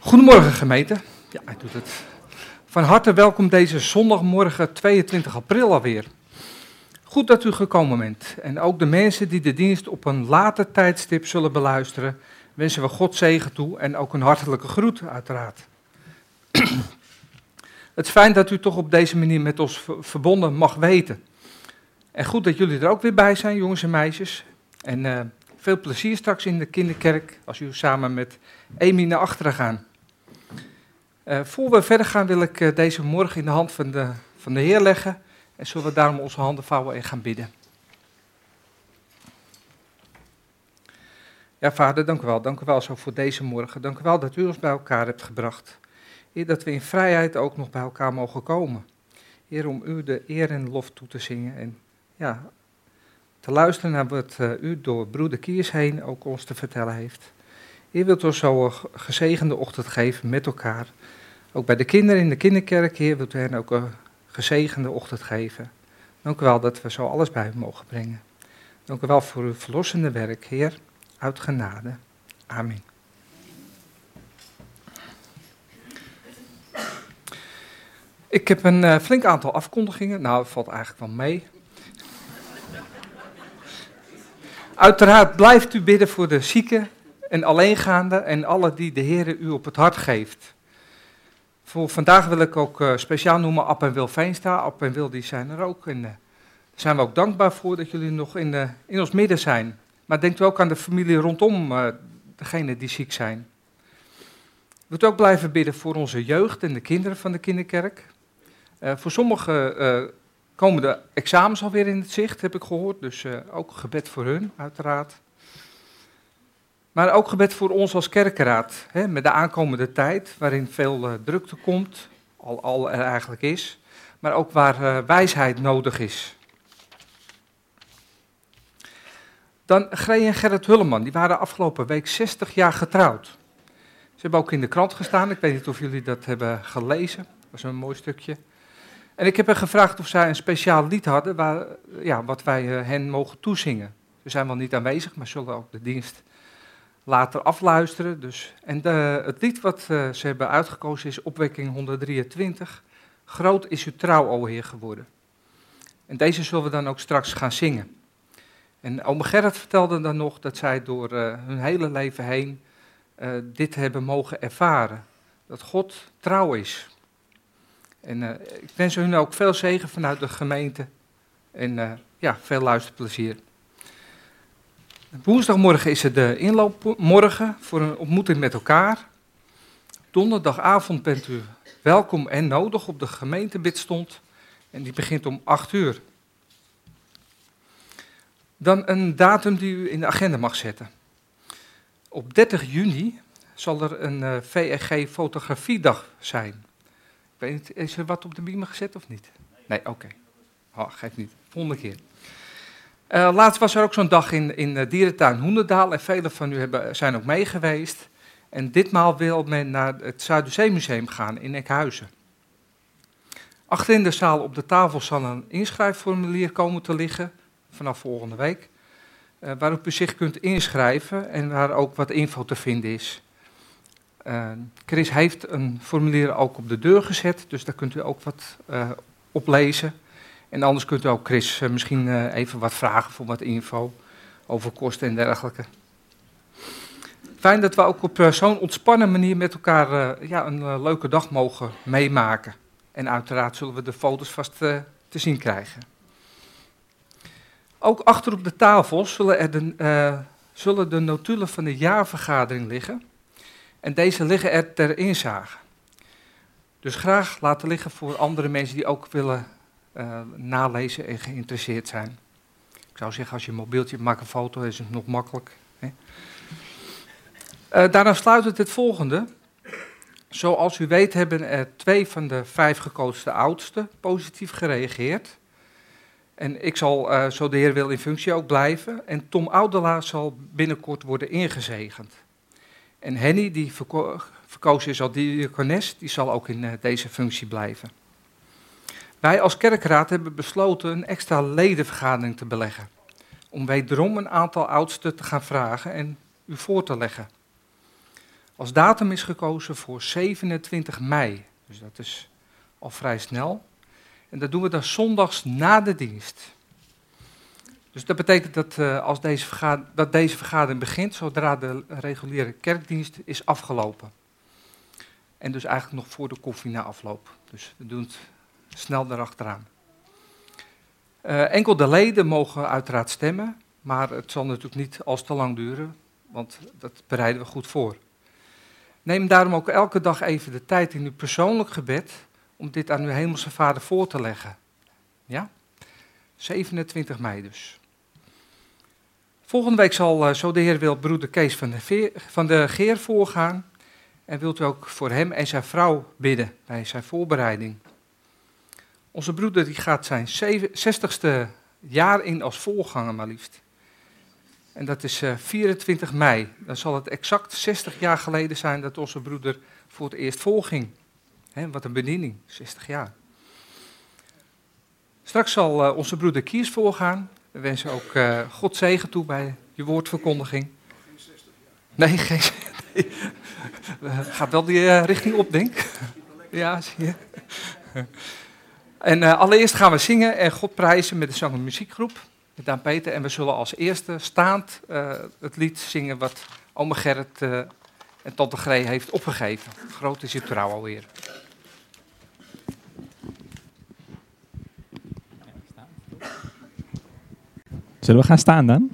Goedemorgen gemeente. Ja, hij doet het. Van harte welkom deze zondagmorgen 22 april alweer. Goed dat u gekomen bent. En ook de mensen die de dienst op een later tijdstip zullen beluisteren, wensen we God zegen toe en ook een hartelijke groet uiteraard. Het is fijn dat u toch op deze manier met ons verbonden mag weten. En goed dat jullie er ook weer bij zijn, jongens en meisjes. En veel plezier straks in de kinderkerk als u samen met Amy naar achteren gaan. Voor we verder gaan wil ik deze morgen in de hand van de Heer leggen. En zullen we daarom onze handen vouwen en gaan bidden. Ja, Vader, dank u wel. Dank u wel zo voor deze morgen. Dank u wel dat u ons bij elkaar hebt gebracht. Heer, dat we in vrijheid ook nog bij elkaar mogen komen. Heer, om u de eer en lof toe te zingen. En ja, te luisteren naar wat u door broeder Kiers heen ook ons te vertellen heeft. Heer, wilt ons zo een gezegende ochtend geven met elkaar. Ook bij de kinderen in de kinderkerk, Heer, wilt u hen ook een gezegende ochtend geven. Dank u wel dat we zo alles bij u mogen brengen. Dank u wel voor uw verlossende werk, Heer, uit genade. Amen. Ik heb een flink aantal afkondigingen. Nou, het valt eigenlijk wel mee. Uiteraard blijft u bidden voor de zieken en alleengaanden en alle die de Heer u op het hart geeft. Voor vandaag wil ik ook speciaal noemen Ab en Wil Veenstra. Ab en Wil die zijn er ook en daar zijn we ook dankbaar voor dat jullie nog in ons midden zijn. Maar denkt u ook aan de familie rondom degenen die ziek zijn. Wilt u ook blijven bidden voor onze jeugd en de kinderen van de kinderkerk. Voor sommigen komen de examens alweer in het zicht, heb ik gehoord. Dus ook gebed voor hun, uiteraard. Maar ook gebed voor ons als kerkenraad, hè, met de aankomende tijd, waarin veel drukte komt, al er eigenlijk is, maar ook waar wijsheid nodig is. Dan Gree en Gerrit Hulleman, die waren afgelopen week 60 jaar getrouwd. Ze hebben ook in de krant gestaan, ik weet niet of jullie dat hebben gelezen, dat was een mooi stukje. En ik heb hen gevraagd of zij een speciaal lied hadden, wat wij hen mogen toezingen. Ze zijn wel niet aanwezig, maar zullen ook de dienst later afluisteren. Dus. En het lied wat ze hebben uitgekozen is Opwekking 123. Groot is uw trouw, o Heer, geworden. En deze zullen we dan ook straks gaan zingen. En ome Gerrit vertelde dan nog dat zij door hun hele leven heen dit hebben mogen ervaren. Dat God trouw is. En ik wens hun ook veel zegen vanuit de gemeente. En veel luisterplezier. Woensdagmorgen is het de inloopmorgen voor een ontmoeting met elkaar. Donderdagavond bent u welkom en nodig op de gemeentebidstond. En die begint om 8:00. Dan een datum die u in de agenda mag zetten. Op 30 juni zal er een VRG fotografiedag zijn. Ik weet niet, is er wat op de beamer gezet of niet? Nee, oké. Geeft niet. Volgende keer. Laatst was er ook zo'n dag in Dierentuin Hoenderdaal en velen van u zijn ook mee geweest. En ditmaal wil men naar het Zuiderzeemuseum gaan in Enkhuizen. Achter in de zaal op de tafel zal een inschrijfformulier komen te liggen, vanaf volgende week, waarop u zich kunt inschrijven en waar ook wat info te vinden is. Chris heeft een formulier ook op de deur gezet, dus daar kunt u ook wat op lezen. En anders kunt u ook Chris misschien even wat vragen voor wat info over kosten en dergelijke. Fijn dat we ook op zo'n ontspannen manier met elkaar een leuke dag mogen meemaken. En uiteraard zullen we de foto's vast te zien krijgen. Ook achter op de tafel zullen de notulen van de jaarvergadering liggen. En deze liggen er ter inzage. Dus graag laten liggen voor andere mensen die ook willen nalezen en geïnteresseerd zijn. Ik zou zeggen, als je een mobieltje maakt een foto, is het nog makkelijk. Hè? Daarna sluit het volgende. Zoals u weet hebben er 2 van de 5 gekozen oudsten positief gereageerd. En ik zal, zo de Heer wil, in functie ook blijven. En Tom Oudelaar zal binnenkort worden ingezegend. En Henny, die verkozen is als diacones, die zal ook in deze functie blijven. Wij als kerkraad hebben besloten een extra ledenvergadering te beleggen. Om wederom een aantal oudsten te gaan vragen en u voor te leggen. Als datum is gekozen voor 27 mei. Dus dat is al vrij snel. En dat doen we dan zondags na de dienst. Dus dat betekent dat als deze vergadering begint, zodra de reguliere kerkdienst is afgelopen. En dus eigenlijk nog voor de koffie na afloop. Dus we doen het snel daarachteraan. Enkel de leden mogen uiteraard stemmen, maar het zal natuurlijk niet als te lang duren, want dat bereiden we goed voor. Neem daarom ook elke dag even de tijd in uw persoonlijk gebed om dit aan uw hemelse Vader voor te leggen. Ja? 27 mei dus. Volgende week zal, zo de Heer wil, broeder Kees van de Geer voorgaan. En wilt u ook voor hem en zijn vrouw bidden bij zijn voorbereiding. Onze broeder die gaat zijn 60ste jaar in als voorganger maar liefst. En dat is 24 mei. Dan zal het exact 60 jaar geleden zijn dat onze broeder voor het eerst voorging. Wat een bediening, 60 jaar. Straks zal onze broeder Kiers voorgaan. We wensen ook God zegen toe bij je woordverkondiging. Geen 60 jaar. Nee, gaat wel die richting op, denk ik. Ja, zie je. En allereerst gaan we zingen en God prijzen met de zang- en muziekgroep. Met Daan Peter. En we zullen als eerste staand het lied zingen wat oma Gerrit en tante Gree heeft opgegeven. Groot is uw trouw alweer. Zullen we gaan staan dan?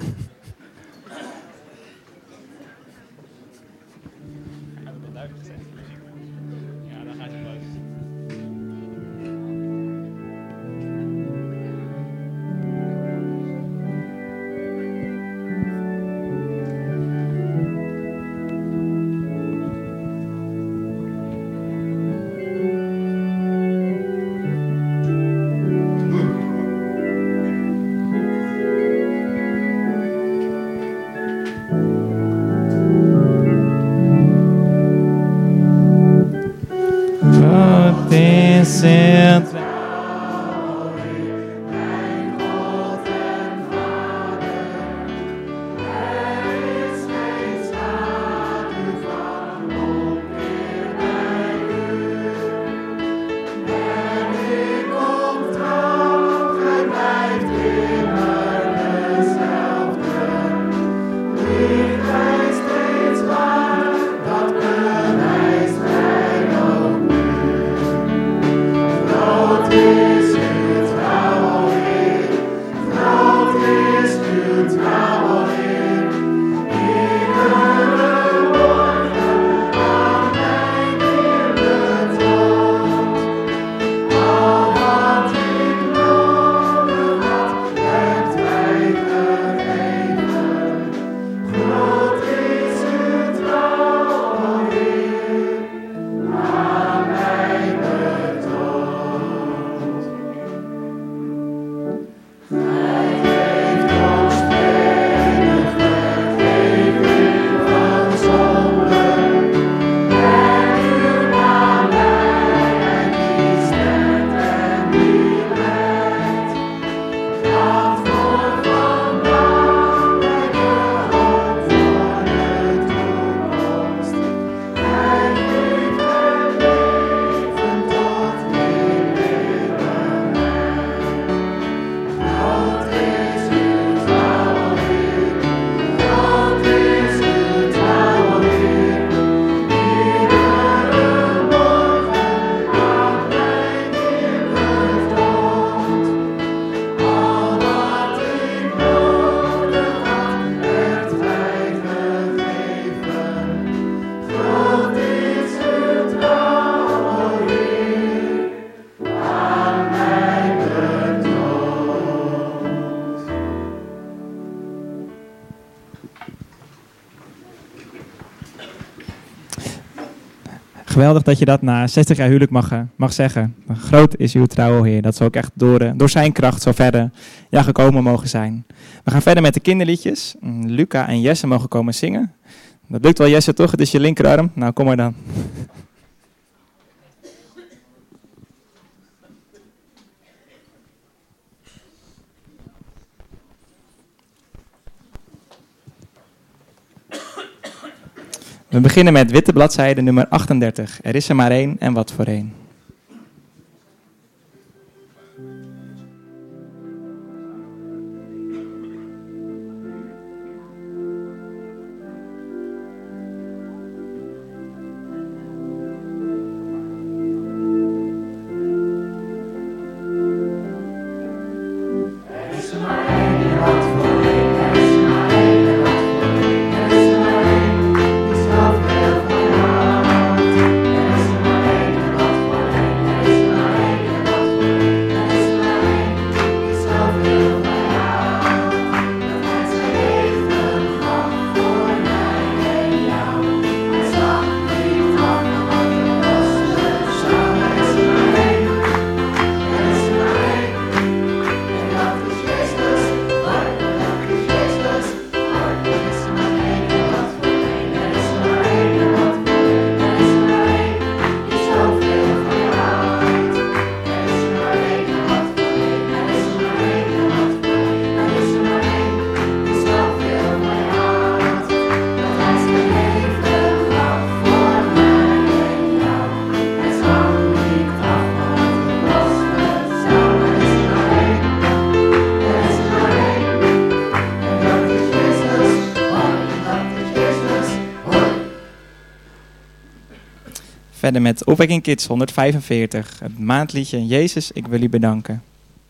Geweldig dat je dat na 60 jaar huwelijk mag zeggen. Groot is uw trouw, o Heer. Dat ze ook echt door zijn kracht zo verder gekomen mogen zijn. We gaan verder met de kinderliedjes. Luca en Jesse mogen komen zingen. Dat lukt wel, Jesse, toch? Het is je linkerarm. Nou, kom maar dan. We beginnen met witte bladzijde nummer 38. Er is er maar één en wat voor één. Verder met Opwekking Kids 145, het maandliedje Jezus, ik wil u bedanken.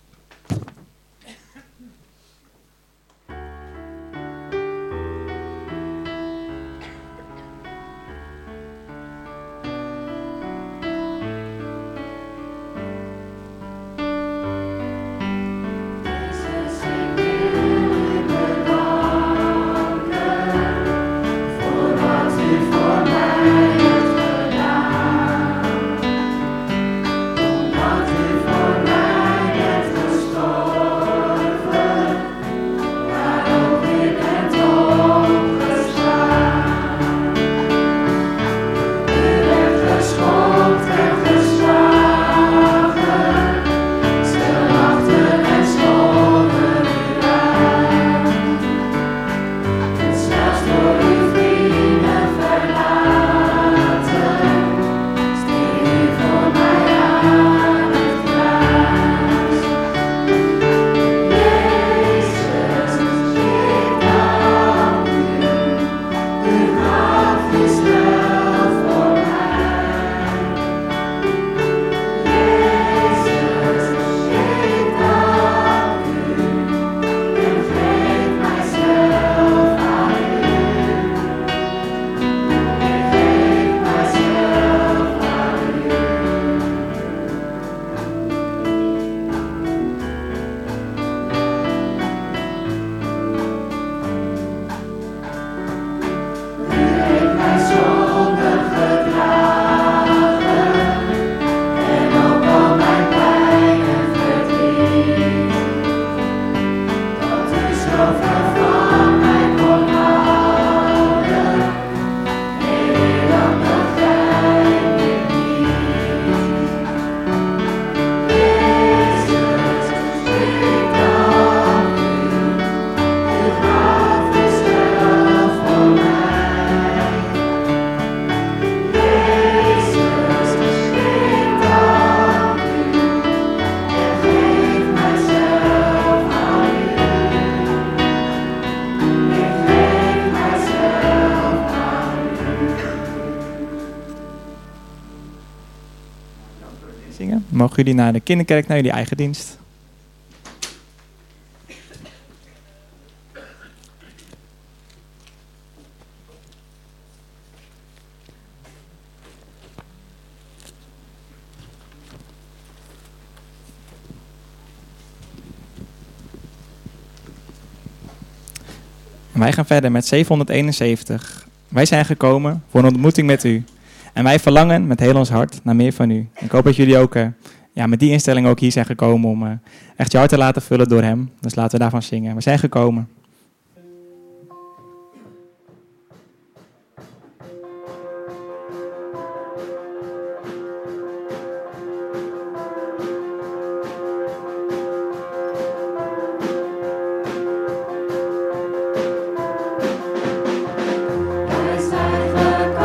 Mogen jullie naar de kinderkerk, naar jullie eigen dienst. Wij gaan verder met 771. Wij zijn gekomen voor een ontmoeting met u. En wij verlangen met heel ons hart naar meer van u. Ik hoop dat jullie ook met die instelling ook hier zijn gekomen om echt je hart te laten vullen door hem. Dus laten we daarvan zingen. We zijn gekomen. Wij zijn gekomen.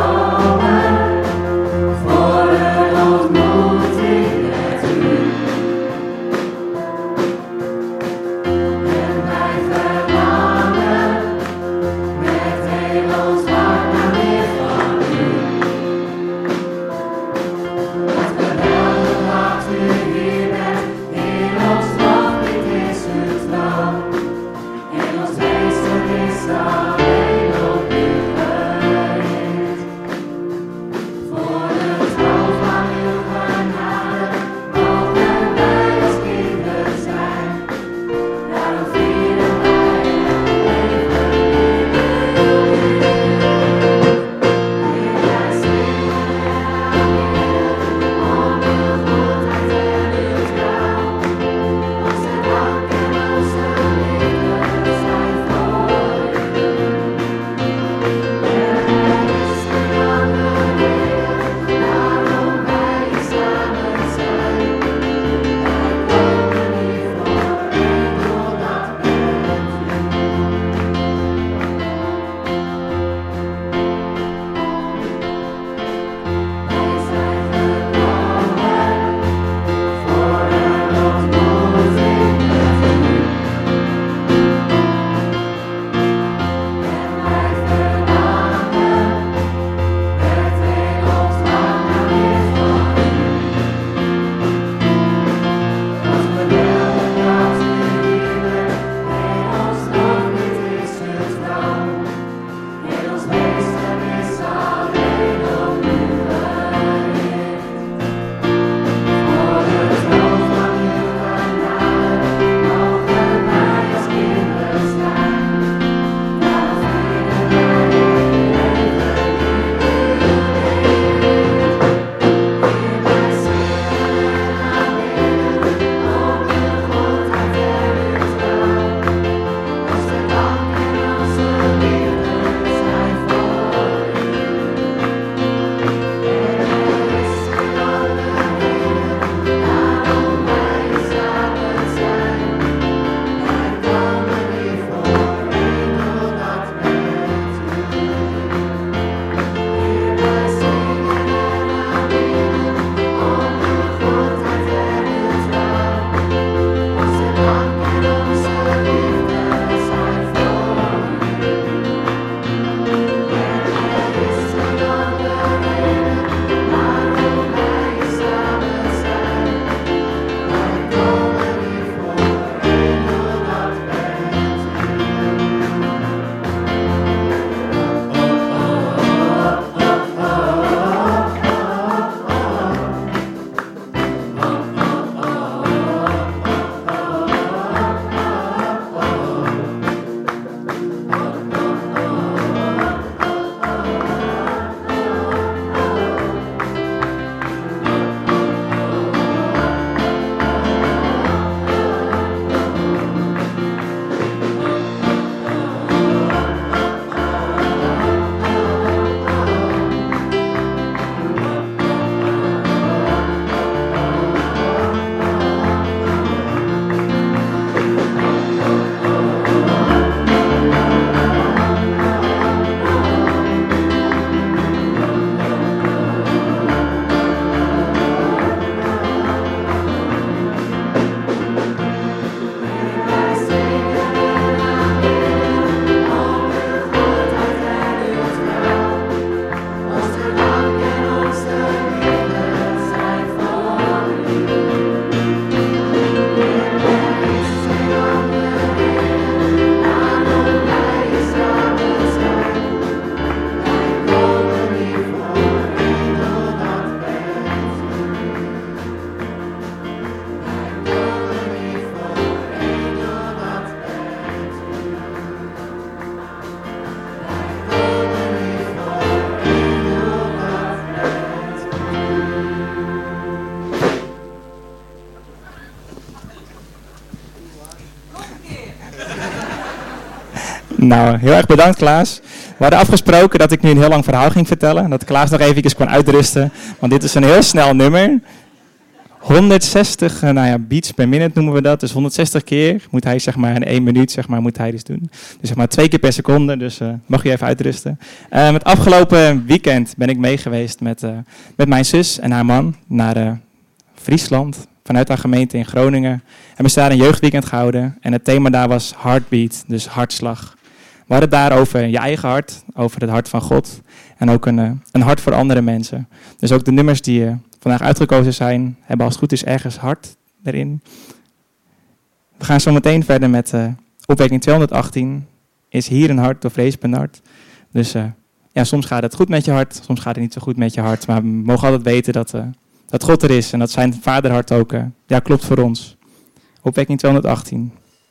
Nou, heel erg bedankt Klaas. We hadden afgesproken dat ik nu een heel lang verhaal ging vertellen. Dat Klaas nog even kon uitrusten. Want dit is een heel snel nummer. 160 beats per minute noemen we dat. Dus 160 keer moet hij zeg maar in 1 minuut zeg maar, moet hij dus doen. Dus zeg maar 2 keer per seconde. Dus mag je even uitrusten. Het afgelopen weekend ben ik mee geweest met mijn zus en haar man naar Friesland. Vanuit haar gemeente in Groningen. En we daar een jeugdweekend gehouden. En het thema daar was heartbeat, dus hartslag. We hadden het daar over je eigen hart, over het hart van God. En ook een hart voor andere mensen. Dus ook de nummers die vandaag uitgekozen zijn, hebben als het goed is ergens hart erin. We gaan zo meteen verder met opwekking 218. Is hier een hart of vrees benard? Dus soms gaat het goed met je hart, soms gaat het niet zo goed met je hart. Maar we mogen altijd weten dat God er is en dat zijn vaderhart ook klopt voor ons. Opwekking 218.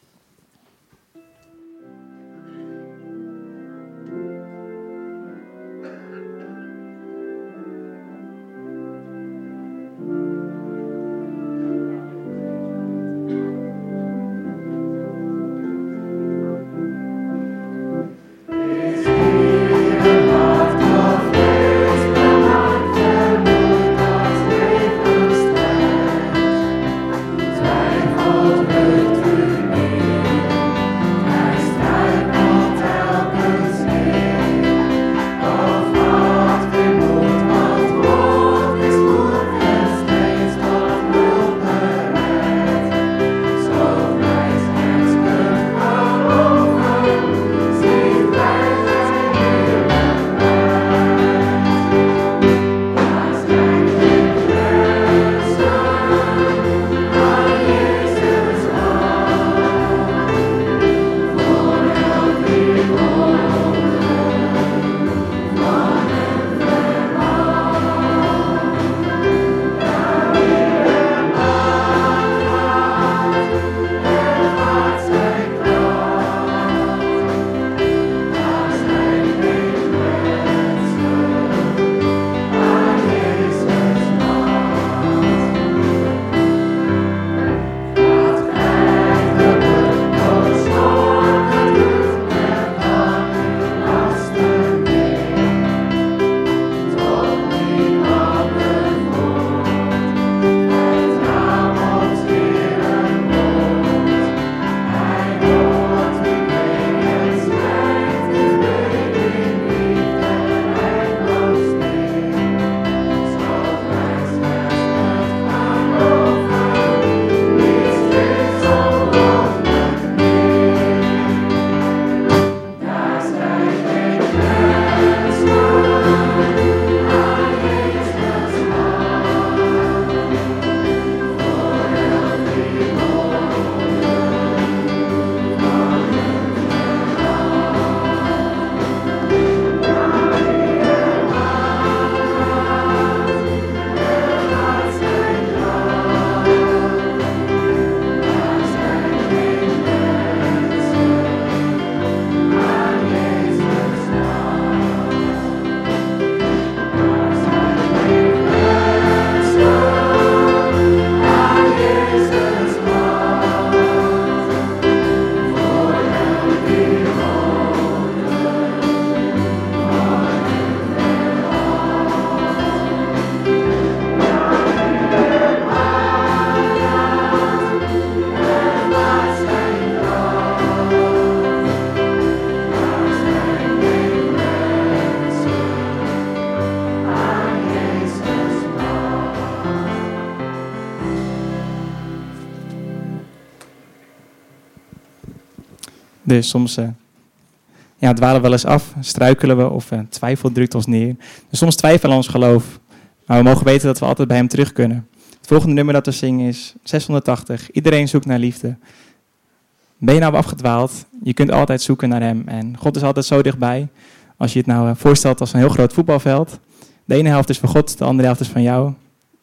Dus soms dwalen we wel eens af, struikelen we of twijfel drukt ons neer. Dus soms twijfelen we ons geloof, maar we mogen weten dat we altijd bij hem terug kunnen. Het volgende nummer dat we zingen is 680. Iedereen zoekt naar liefde. Ben je nou afgedwaald? Je kunt altijd zoeken naar hem. En God is altijd zo dichtbij. Als je het nou voorstelt als een heel groot voetbalveld. De ene helft is van God, de andere helft is van jou.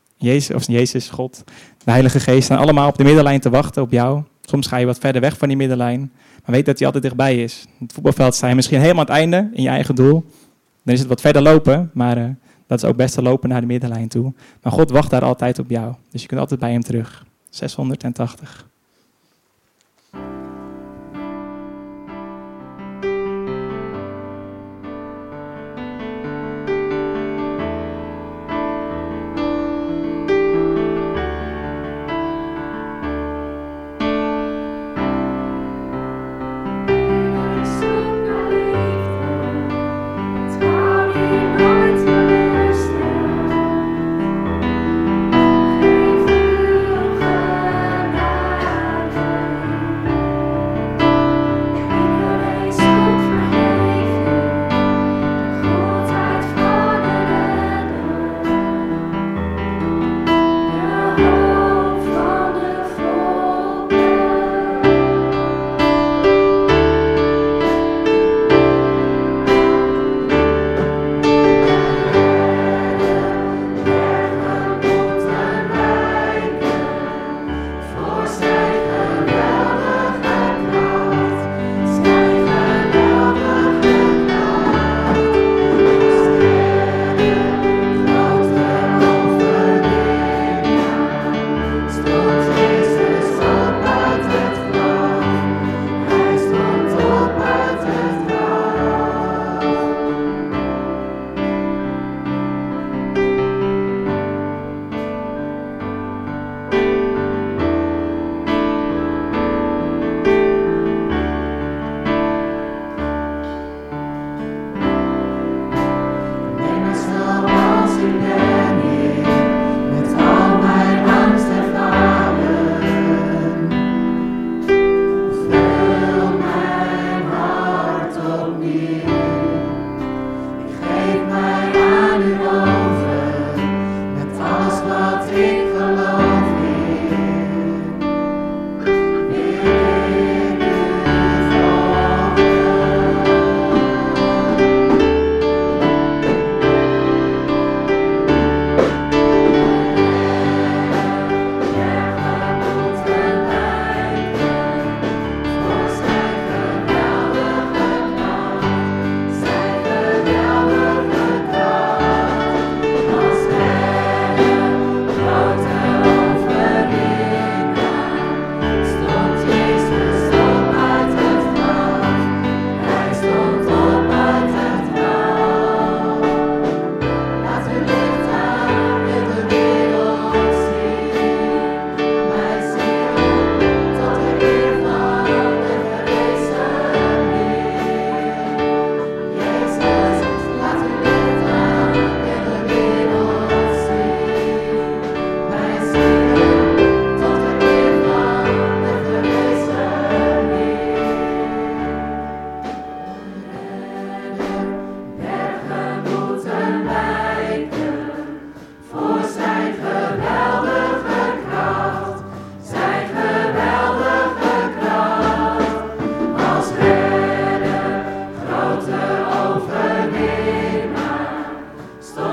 Jezus, God, de Heilige Geest staan allemaal op de middenlijn te wachten op jou. Soms ga je wat verder weg van die middenlijn. Maar weet dat hij altijd dichtbij is. In het voetbalveld sta je misschien helemaal aan het einde in je eigen doel. Dan is het wat verder lopen, maar dat is ook best te lopen naar de middenlijn toe. Maar God wacht daar altijd op jou. Dus je kunt altijd bij hem terug. 680.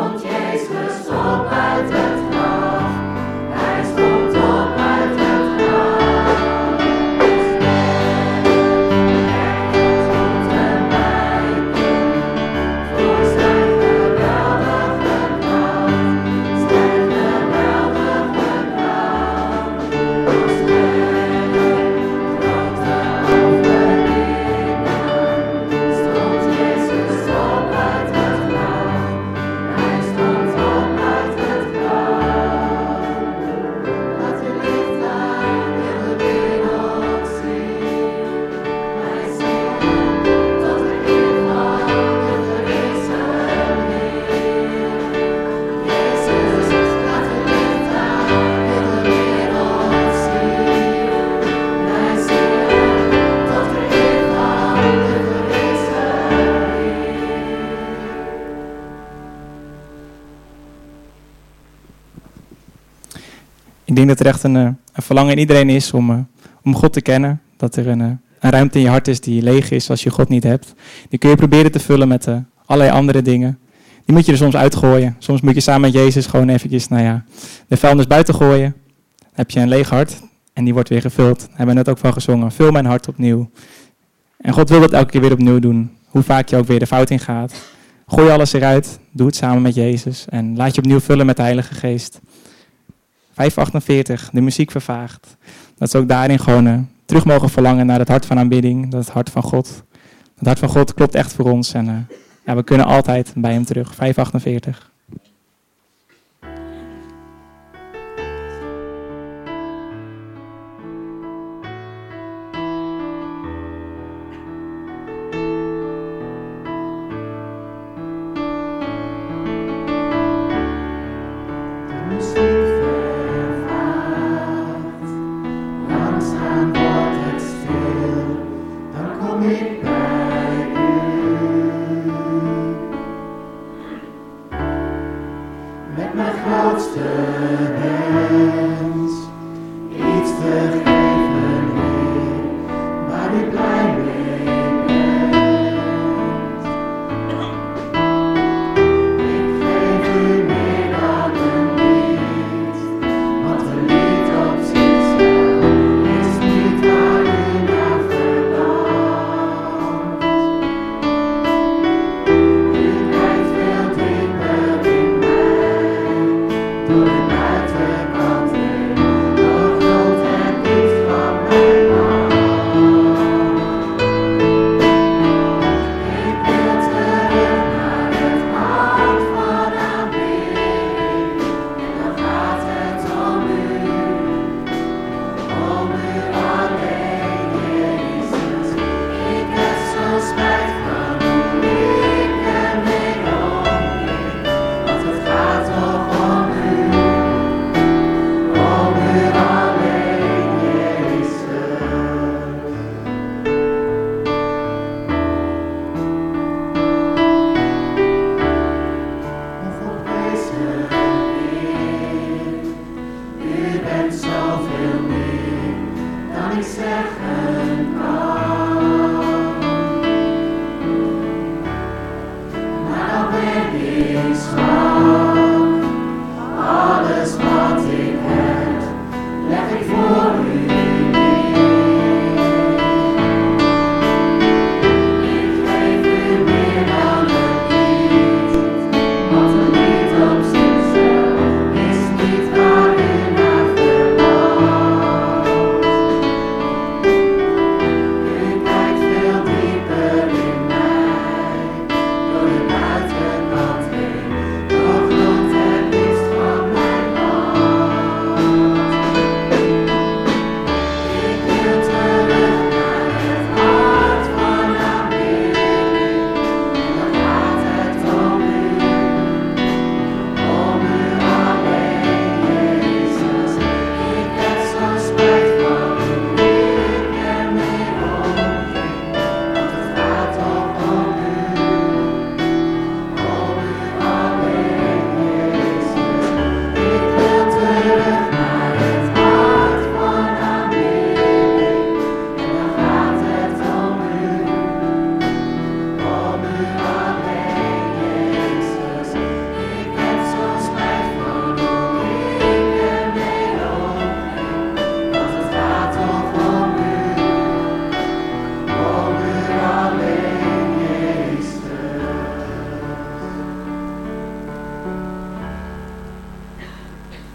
Ik denk dat er echt een verlangen in iedereen is om God te kennen. Dat er een ruimte in je hart is die leeg is als je God niet hebt. Die kun je proberen te vullen met allerlei andere dingen. Die moet je er soms uitgooien. Soms moet je samen met Jezus gewoon eventjes, de vuilnis buiten gooien. Dan heb je een leeg hart en die wordt weer gevuld. Daar hebben we net ook van gezongen. Vul mijn hart opnieuw. En God wil dat elke keer weer opnieuw doen. Hoe vaak je ook weer de fout in gaat. Gooi alles eruit. Doe het samen met Jezus. En laat je opnieuw vullen met de Heilige Geest. 5:48, de muziek vervaagt. Dat ze ook daarin gewoon terug mogen verlangen naar het hart van aanbidding. Dat het hart van God. Het hart van God klopt echt voor ons. En we kunnen altijd bij hem terug. 5:48.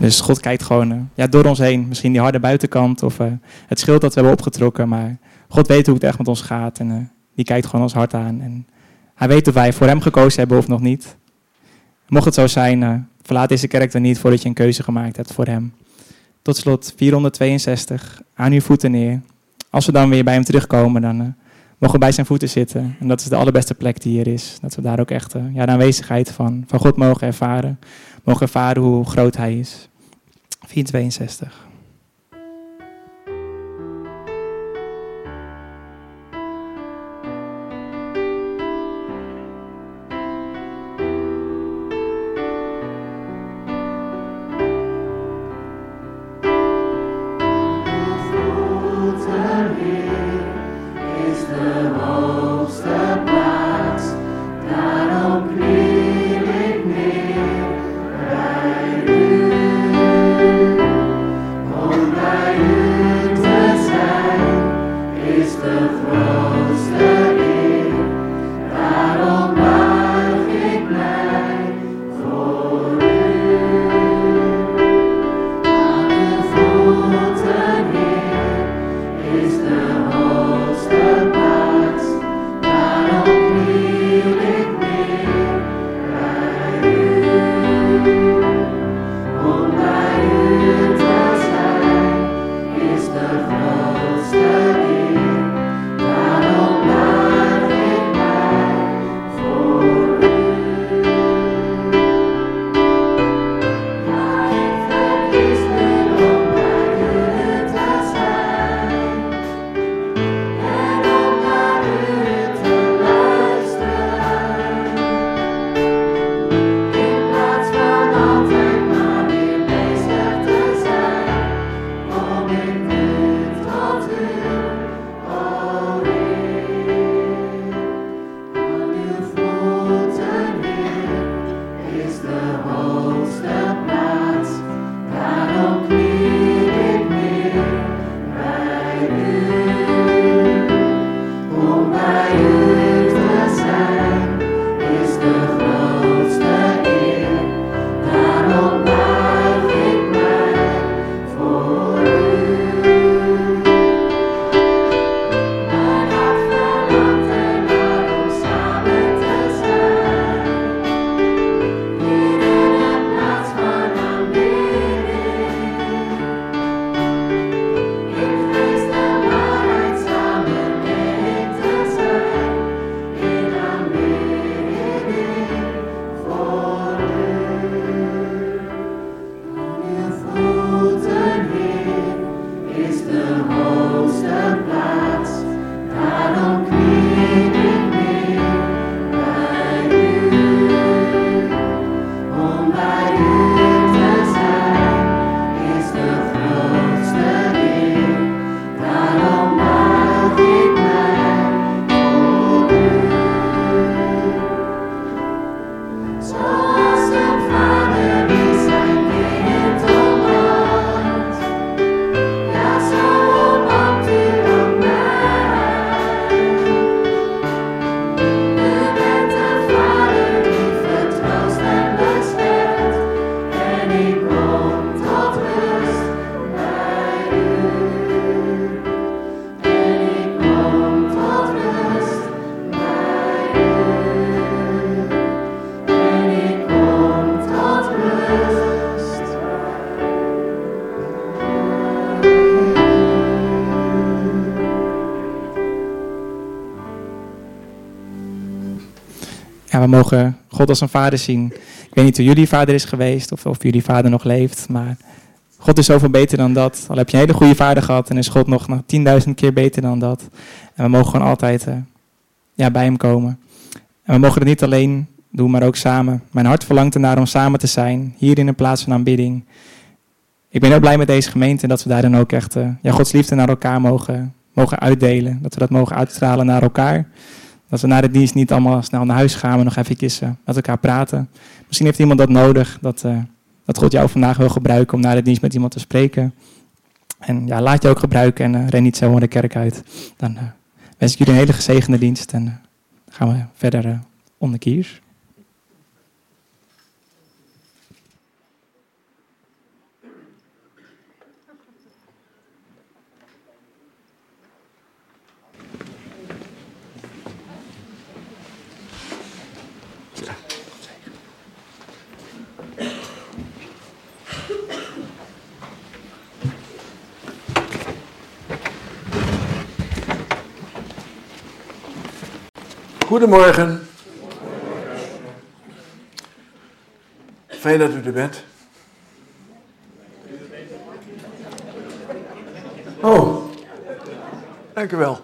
Dus God kijkt gewoon door ons heen. Misschien die harde buitenkant of het schild dat we hebben opgetrokken. Maar God weet hoe het echt met ons gaat. En die kijkt gewoon ons hart aan. En hij weet of wij voor hem gekozen hebben of nog niet. Mocht het zo zijn, verlaat deze kerk dan niet voordat je een keuze gemaakt hebt voor hem. Tot slot, 462, aan uw voeten neer. Als we dan weer bij hem terugkomen, dan mogen we bij zijn voeten zitten. En dat is de allerbeste plek die hier is. Dat we daar ook echt de aanwezigheid van God mogen ervaren. Mogen ervaren hoe groot hij is. 462. Ja, we mogen God als een vader zien. Ik weet niet hoe jullie vader is geweest of jullie vader nog leeft, maar God is zoveel beter dan dat. Al heb je een hele goede vader gehad en is God nog 10.000 keer beter dan dat. En we mogen gewoon altijd bij hem komen. En we mogen het niet alleen doen, maar ook samen. Mijn hart verlangt ernaar om samen te zijn, hier in een plaats van aanbidding. Ik ben heel blij met deze gemeente dat we daar dan ook echt Gods liefde naar elkaar mogen uitdelen. Dat we dat mogen uitstralen naar elkaar. Dat we na de dienst niet allemaal snel naar huis gaan, maar nog even met elkaar praten. Misschien heeft iemand dat nodig, dat God jou vandaag wil gebruiken om na de dienst met iemand te spreken. En ja, laat je ook gebruiken en ren niet zo de kerk uit. Dan wens ik jullie een hele gezegende dienst en dan gaan we verder onder kiers. Goedemorgen. Fijn dat u er bent. Oh, dank u wel.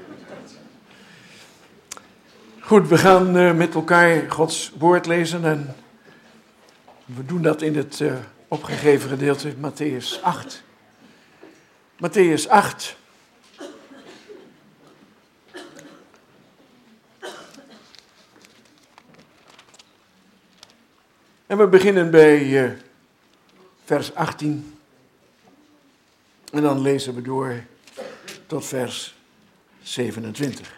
Goed, we gaan met elkaar Gods woord lezen en we doen dat in het opgegeven gedeelte Mattheüs 8. Mattheüs 8. En we beginnen bij vers 18 en dan lezen we door tot vers 27.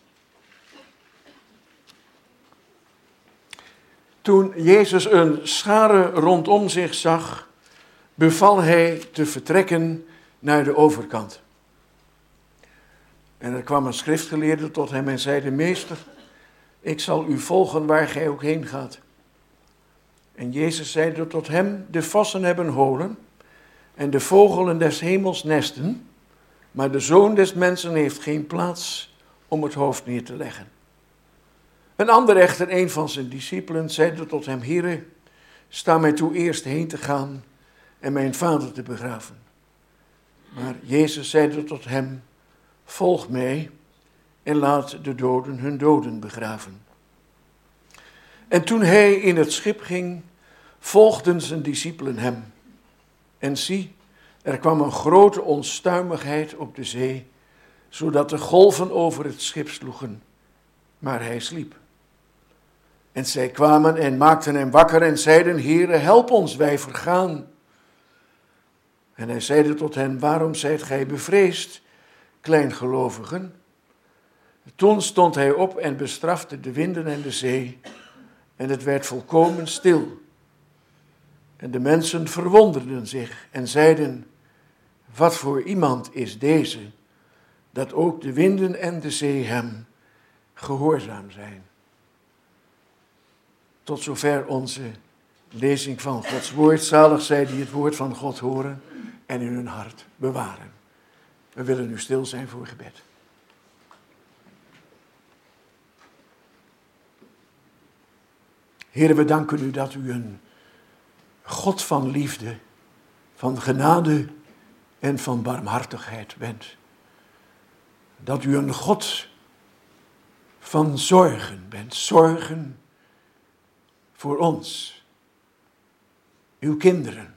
Toen Jezus een schare rondom zich zag, beval hij te vertrekken naar de overkant. En er kwam een schriftgeleerde tot hem en zeide: Meester, ik zal u volgen waar gij ook heen gaat. En Jezus zeide tot hem: de vossen hebben holen en de vogelen des hemels nesten, maar de Zoon des Mensen heeft geen plaats om het hoofd neer te leggen. Een ander echter, een van zijn discipelen, zeide tot hem: Heere, sta mij toe eerst heen te gaan en mijn vader te begraven. Maar Jezus zeide tot hem: volg mij en laat de doden hun doden begraven. En toen hij in het schip ging, volgden zijn discipelen hem. En zie, er kwam een grote onstuimigheid op de zee, zodat de golven over het schip sloegen, maar hij sliep. En zij kwamen en maakten hem wakker en zeiden: Heere, help ons, wij vergaan. En hij zeide tot hen: waarom zijt gij bevreesd, kleingelovigen? Toen stond hij op en bestrafte de winden en de zee, en het werd volkomen stil. En de mensen verwonderden zich en zeiden: wat voor iemand is deze, dat ook de winden en de zee hem gehoorzaam zijn. Tot zover onze lezing van Gods woord. Zalig zij die het woord van God horen en in hun hart bewaren. We willen nu stil zijn voor gebed. Heere, we danken u dat u een God van liefde, van genade en van barmhartigheid bent. Dat u een God van zorgen bent, zorgen voor ons, uw kinderen.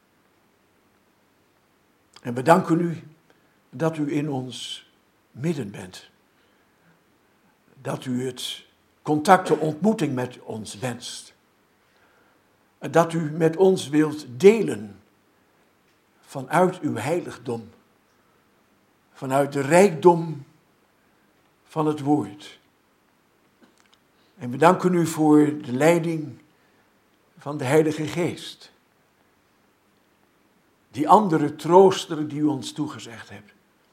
En we danken u dat u in ons midden bent. Dat u het contact, de ontmoeting met ons wenst. En dat u met ons wilt delen vanuit uw heiligdom. Vanuit de rijkdom van het woord. En we danken u voor de leiding van de Heilige Geest. Die andere trooster die u ons toegezegd hebt.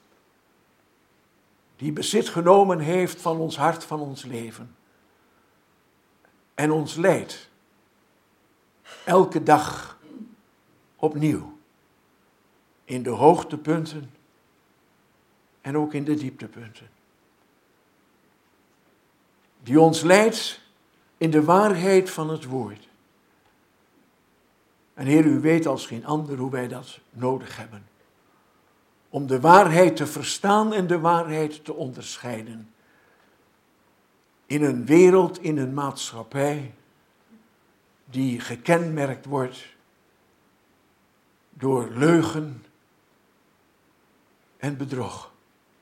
Die bezit genomen heeft van ons hart, van ons leven. En ons leidt. Elke dag opnieuw. In de hoogtepunten en ook in de dieptepunten. Die ons leidt in de waarheid van het woord. En Heer, u weet als geen ander hoe wij dat nodig hebben. Om de waarheid te verstaan en de waarheid te onderscheiden. In een wereld, in een maatschappij die gekenmerkt wordt door leugen en bedrog.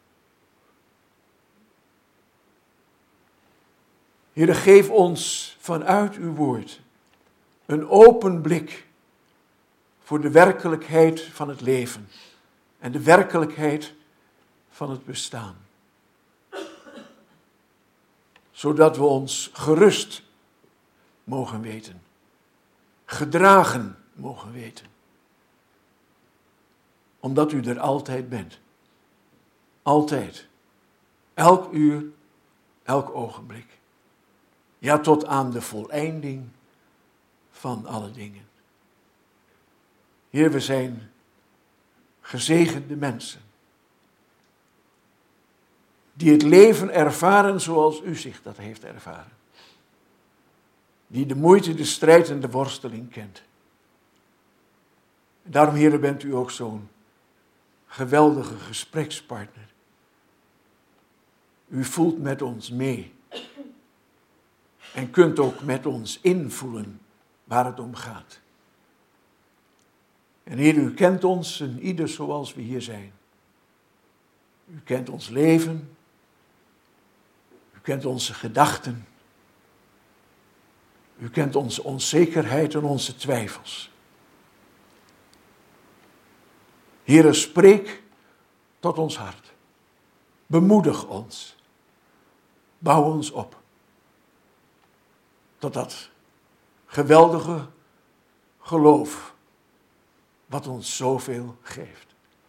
Heer, geef ons vanuit uw woord een open blik voor de werkelijkheid van het leven en de werkelijkheid van het bestaan. Zodat we ons gerust mogen weten, gedragen mogen weten. Omdat u er altijd bent. Altijd. Elk uur, elk ogenblik. Ja, tot aan de voleinding van alle dingen. Heer, we zijn gezegende mensen. die het leven ervaren zoals u zich dat heeft ervaren. Die de moeite, de strijd en de worsteling kent. En daarom, Heere, bent u ook zo'n geweldige gesprekspartner. U voelt met ons mee. En kunt ook met ons invoelen waar het om gaat. En Heer, u kent ons en ieder zoals we hier zijn. U kent ons leven. U kent onze gedachten. U kent onze onzekerheid en onze twijfels. Heere, spreek tot ons hart. Bemoedig ons. Bouw ons op. Tot dat geweldige geloof wat ons zoveel geeft.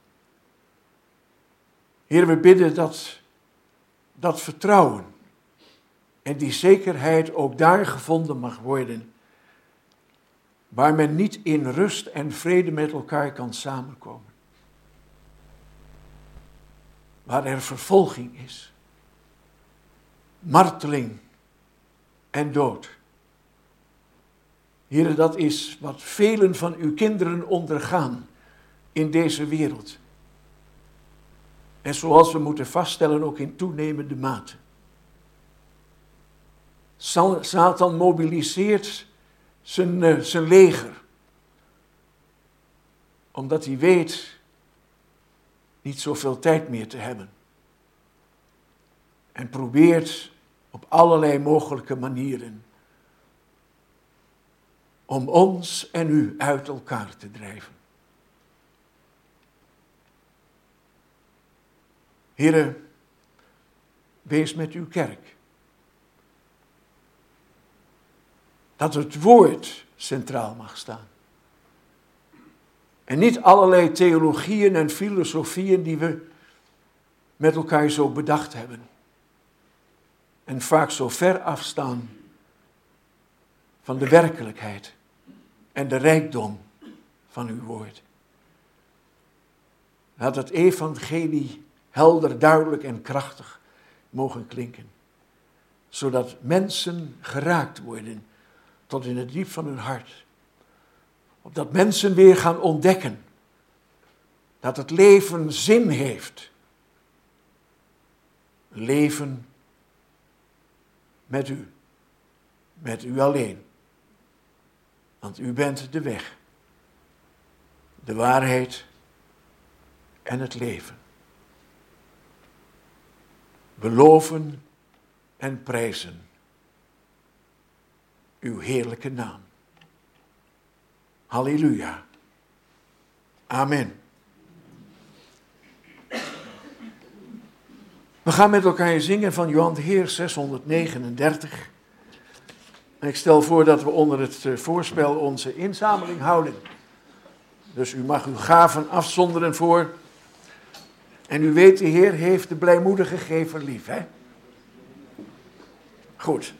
Heer, we bidden dat vertrouwen en die zekerheid ook daar gevonden mag worden, waar men niet in rust en vrede met elkaar kan samenkomen. Waar er vervolging is, marteling en dood. Heere, dat is wat velen van uw kinderen ondergaan in deze wereld. En zoals we moeten vaststellen, ook in toenemende mate. Satan mobiliseert zijn leger. Omdat hij weet niet zoveel tijd meer te hebben. En probeert op allerlei mogelijke manieren om ons en u uit elkaar te drijven. Heere, wees met uw kerk. Dat het woord centraal mag staan. En niet allerlei theologieën en filosofieën die we met elkaar zo bedacht hebben. En vaak zo ver afstaan van de werkelijkheid en de rijkdom van uw woord. Laat het evangelie helder, duidelijk en krachtig mogen klinken. Zodat mensen geraakt worden tot in het diep van hun hart. Opdat mensen weer gaan ontdekken dat het leven zin heeft. Leven met u alleen. Want u bent de weg, de waarheid en het leven. We loven en prijzen uw heerlijke naam. Halleluja. Amen. We gaan met elkaar zingen van Johan de Heer 639. En ik stel voor dat we onder het voorspel onze inzameling houden. Dus u mag uw gaven afzonderen voor. En u weet, de Heer heeft de blijmoedige gever lief, hè? Goed.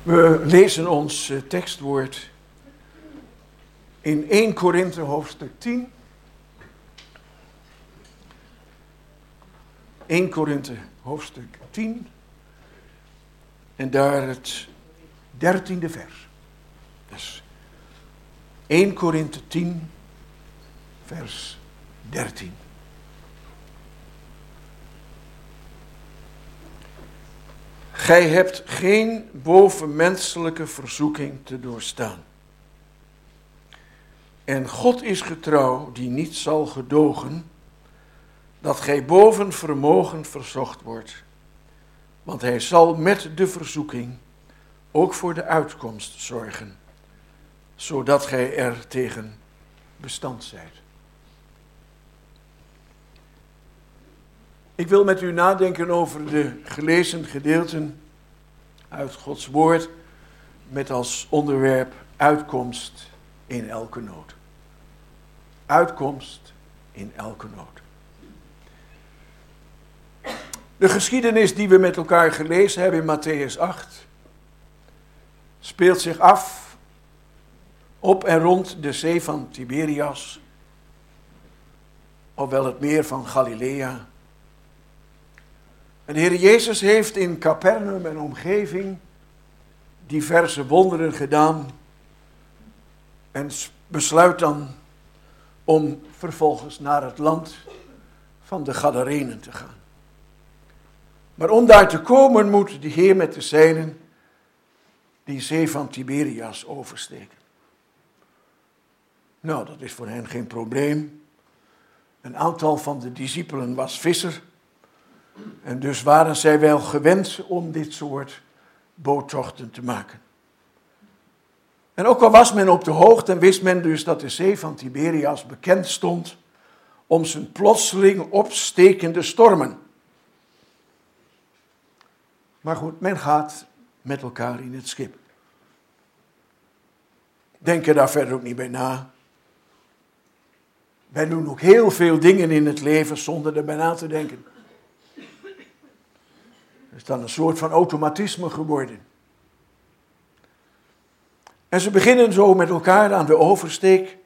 We lezen ons tekstwoord in 1 Korinthe hoofdstuk 10. 1 Korinthe hoofdstuk 10. En daar het 13e vers. Dus 1 Korinthe 10, vers 13. Gij hebt geen bovenmenselijke verzoeking te doorstaan. En God is getrouw die niet zal gedogen dat gij boven vermogen verzocht wordt. Want hij zal met de verzoeking ook voor de uitkomst zorgen, zodat gij er tegen bestand zijt. Ik wil met u nadenken over de gelezen gedeelten uit Gods woord met als onderwerp uitkomst in elke nood. Uitkomst in elke nood. De geschiedenis die we met elkaar gelezen hebben in Mattheüs 8 speelt zich af op en rond de zee van Tiberias, ofwel het meer van Galilea. En de Heer Jezus heeft in Capernaum en omgeving diverse wonderen gedaan en besluit dan om vervolgens naar het land van de Gadarenen te gaan. Maar om daar te komen moet de Heer met de zijnen die zee van Tiberias oversteken. Nou, dat is voor hen geen probleem. Een aantal van de discipelen was visser. En dus waren zij wel gewend om dit soort boottochten te maken. En ook al was men op de hoogte en wist men dus dat de zee van Tiberias bekend stond om zijn plotseling opstekende stormen. Maar goed, men gaat met elkaar in het schip. Denk er daar verder ook niet bij na. Wij doen ook heel veel dingen in het leven zonder erbij na te denken. Het is dan een soort van automatisme geworden. En ze beginnen zo met elkaar aan de oversteek.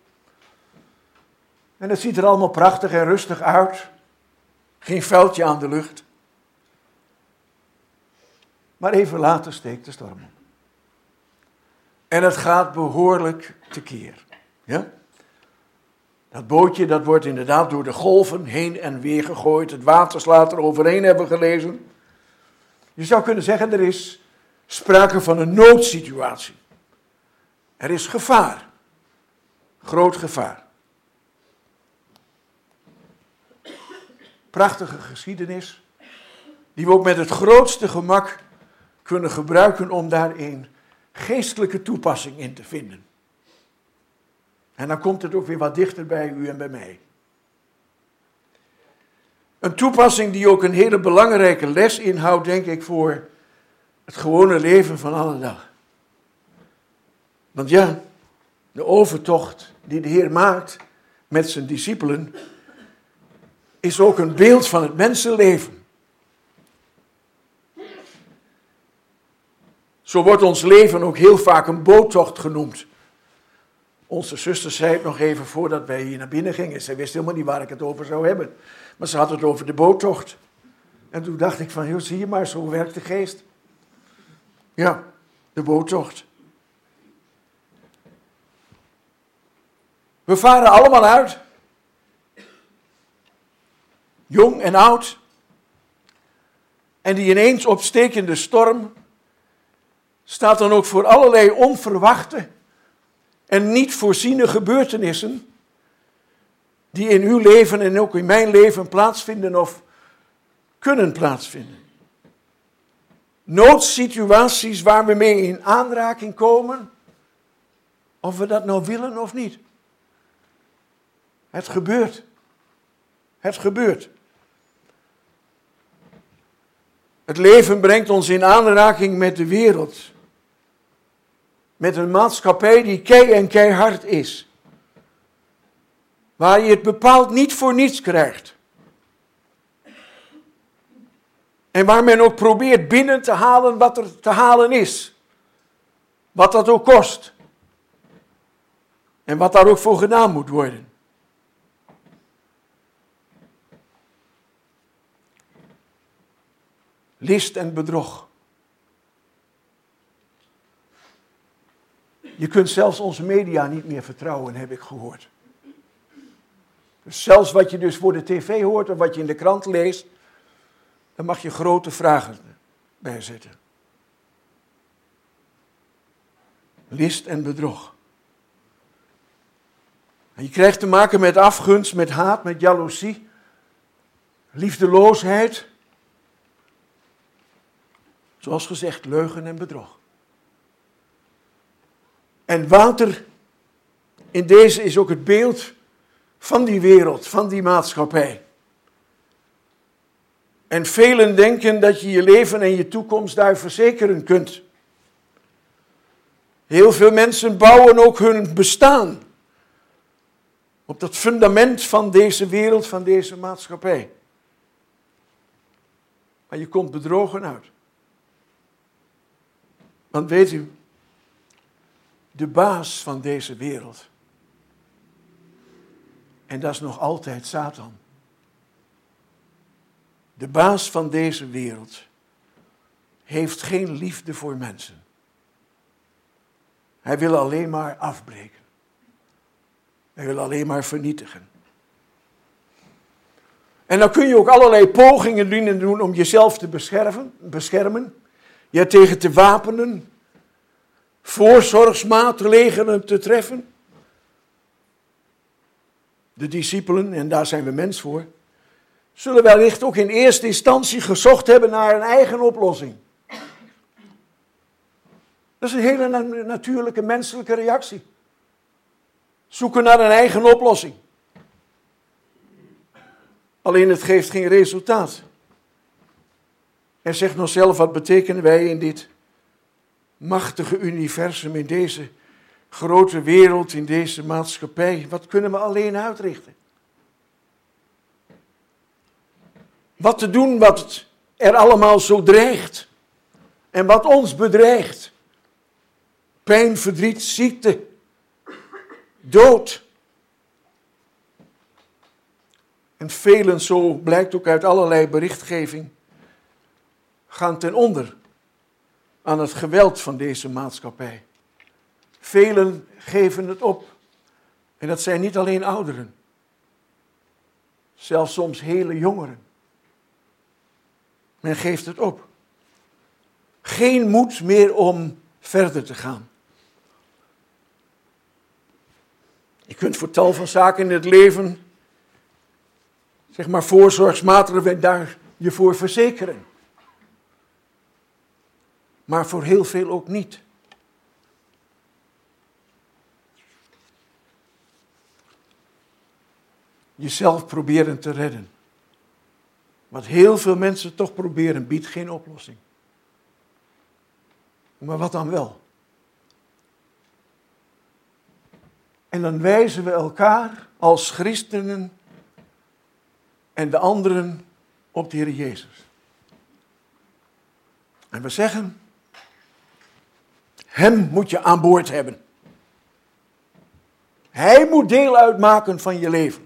En het ziet er allemaal prachtig en rustig uit. Geen vuiltje aan de lucht. Maar even later steekt de storm op. En het gaat behoorlijk tekeer. Ja? Dat bootje dat wordt inderdaad door de golven heen en weer gegooid. Het water slaat er overheen, hebben we gelezen. Je zou kunnen zeggen, er is sprake van een noodsituatie. Er is gevaar. Groot gevaar. Prachtige geschiedenis, die we ook met het grootste gemak kunnen gebruiken om daar een geestelijke toepassing in te vinden. En dan komt het ook weer wat dichter bij u en bij mij. Een toepassing die ook een hele belangrijke les inhoudt, denk ik, voor het gewone leven van alle dag. Want ja, de overtocht die de Heer maakt met zijn discipelen is ook een beeld van het mensenleven. Zo wordt ons leven ook heel vaak een boottocht genoemd. Onze zuster zei het nog even voordat wij hier naar binnen gingen. Zij wist helemaal niet waar ik het over zou hebben. Maar ze had het over de boottocht. En toen dacht ik van, joh, zie je maar, zo werkt de geest. Ja, de boottocht. We varen allemaal uit. Jong en oud. En die ineens opstekende storm staat dan ook voor allerlei onverwachte en niet voorziene gebeurtenissen die in uw leven en ook in mijn leven plaatsvinden of kunnen plaatsvinden. Noodsituaties waar we mee in aanraking komen, of we dat nou willen of niet. Het gebeurt. Het gebeurt. Het leven brengt ons in aanraking met de wereld. Met een maatschappij die kei en keihard is. Waar je het bepaald niet voor niets krijgt. En waar men ook probeert binnen te halen wat er te halen is. Wat dat ook kost. En wat daar ook voor gedaan moet worden. List en bedrog. Je kunt zelfs onze media niet meer vertrouwen, heb ik gehoord. Dus zelfs wat je dus voor de tv hoort of wat je in de krant leest, daar mag je grote vragen bij zetten. List en bedrog. En je krijgt te maken met afgunst, met haat, met jaloezie, liefdeloosheid. Zoals gezegd, leugen en bedrog. En water in deze is ook het beeld van die wereld, van die maatschappij. En velen denken dat je je leven en je toekomst daar verzekeren kunt. Heel veel mensen bouwen ook hun bestaan op dat fundament van deze wereld, van deze maatschappij. Maar je komt bedrogen uit. Want weet u, de baas van deze wereld, en dat is nog altijd Satan. De baas van deze wereld heeft geen liefde voor mensen. Hij wil alleen maar afbreken. Hij wil alleen maar vernietigen. En dan kun je ook allerlei pogingen doen om jezelf te beschermen. Je tegen te wapenen. Voorzorgsmaatregelen te treffen. De discipelen, en daar zijn we mens voor, zullen wellicht ook in eerste instantie gezocht hebben naar een eigen oplossing. Dat is een hele natuurlijke menselijke reactie. Zoeken naar een eigen oplossing. Alleen het geeft geen resultaat. En zeg nog zelf, wat betekenen wij in dit machtige universum, in deze grote wereld, in deze maatschappij? Wat kunnen we alleen uitrichten? Wat te doen wat er allemaal zo dreigt. En wat ons bedreigt. Pijn, verdriet, ziekte, dood. En velen, zo blijkt ook uit allerlei berichtgeving, gaan ten onder aan het geweld van deze maatschappij. Velen geven het op. En dat zijn niet alleen ouderen. Zelfs soms hele jongeren. Men geeft het op. Geen moed meer om verder te gaan. Je kunt voor tal van zaken in het leven, zeg maar voorzorgsmaatregelen, daar je voor verzekeren. Maar voor heel veel ook niet. Jezelf proberen te redden. Wat heel veel mensen toch proberen, biedt geen oplossing. Maar wat dan wel? En dan wijzen we elkaar als christenen en de anderen op de Heer Jezus. En we zeggen, hem moet je aan boord hebben. Hij moet deel uitmaken van je leven.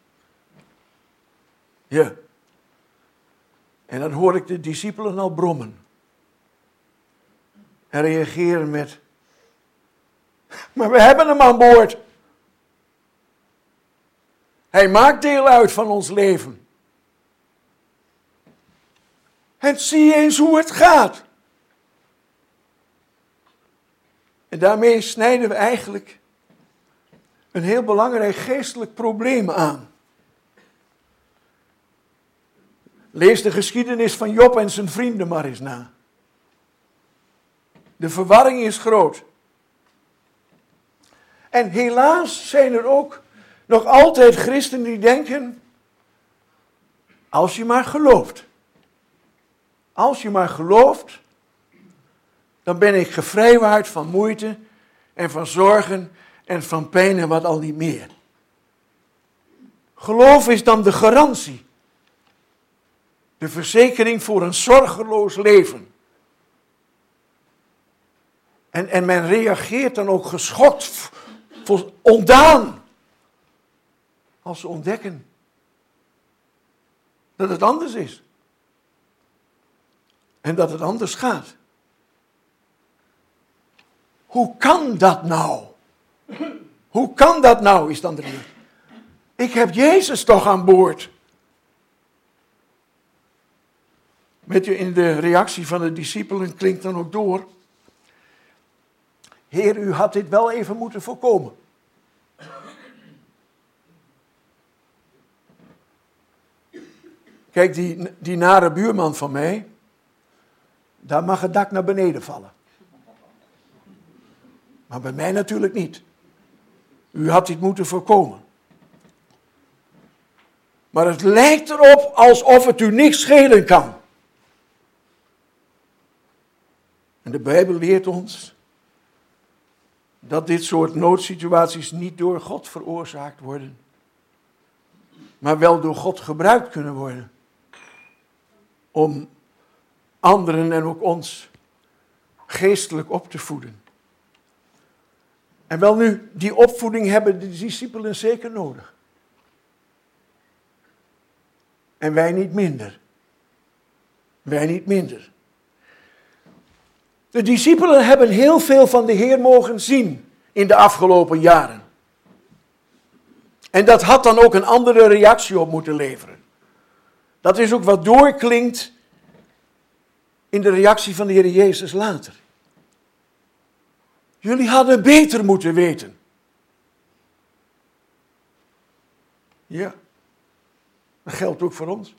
Ja. En dan hoor ik de discipelen al brommen. En reageren met, maar we hebben hem aan boord. Hij maakt deel uit van ons leven. En zie eens hoe het gaat. En daarmee snijden we eigenlijk een heel belangrijk geestelijk probleem aan. Lees de geschiedenis van Job en zijn vrienden maar eens na. De verwarring is groot. En helaas zijn er ook nog altijd christenen die denken, als je maar gelooft. Als je maar gelooft, dan ben ik gevrijwaard van moeite en van zorgen en van pijn en wat al niet meer. Geloof is dan de garantie. De verzekering voor een zorgeloos leven. En men reageert dan ook geschokt, ontdaan, als ze ontdekken dat het anders is. En dat het anders gaat. Hoe kan dat nou? Hoe kan dat nou, is dan de vraag. Ik heb Jezus toch aan boord. Weet je, in de reactie van de discipelen klinkt dan ook door. Heer, u had dit wel even moeten voorkomen. Kijk, die nare buurman van mij, daar mag het dak naar beneden vallen. Maar bij mij natuurlijk niet. U had dit moeten voorkomen. Maar het lijkt erop alsof het u niks schelen kan. En de Bijbel leert ons dat dit soort noodsituaties niet door God veroorzaakt worden, maar wel door God gebruikt kunnen worden. Om anderen en ook ons geestelijk op te voeden. En wel nu, die opvoeding hebben de discipelen zeker nodig. En wij niet minder. Wij niet minder. De discipelen hebben heel veel van de Heer mogen zien in de afgelopen jaren. En dat had dan ook een andere reactie op moeten leveren. Dat is ook wat doorklinkt in de reactie van de Heer Jezus later. Jullie hadden beter moeten weten. Ja, dat geldt ook voor ons.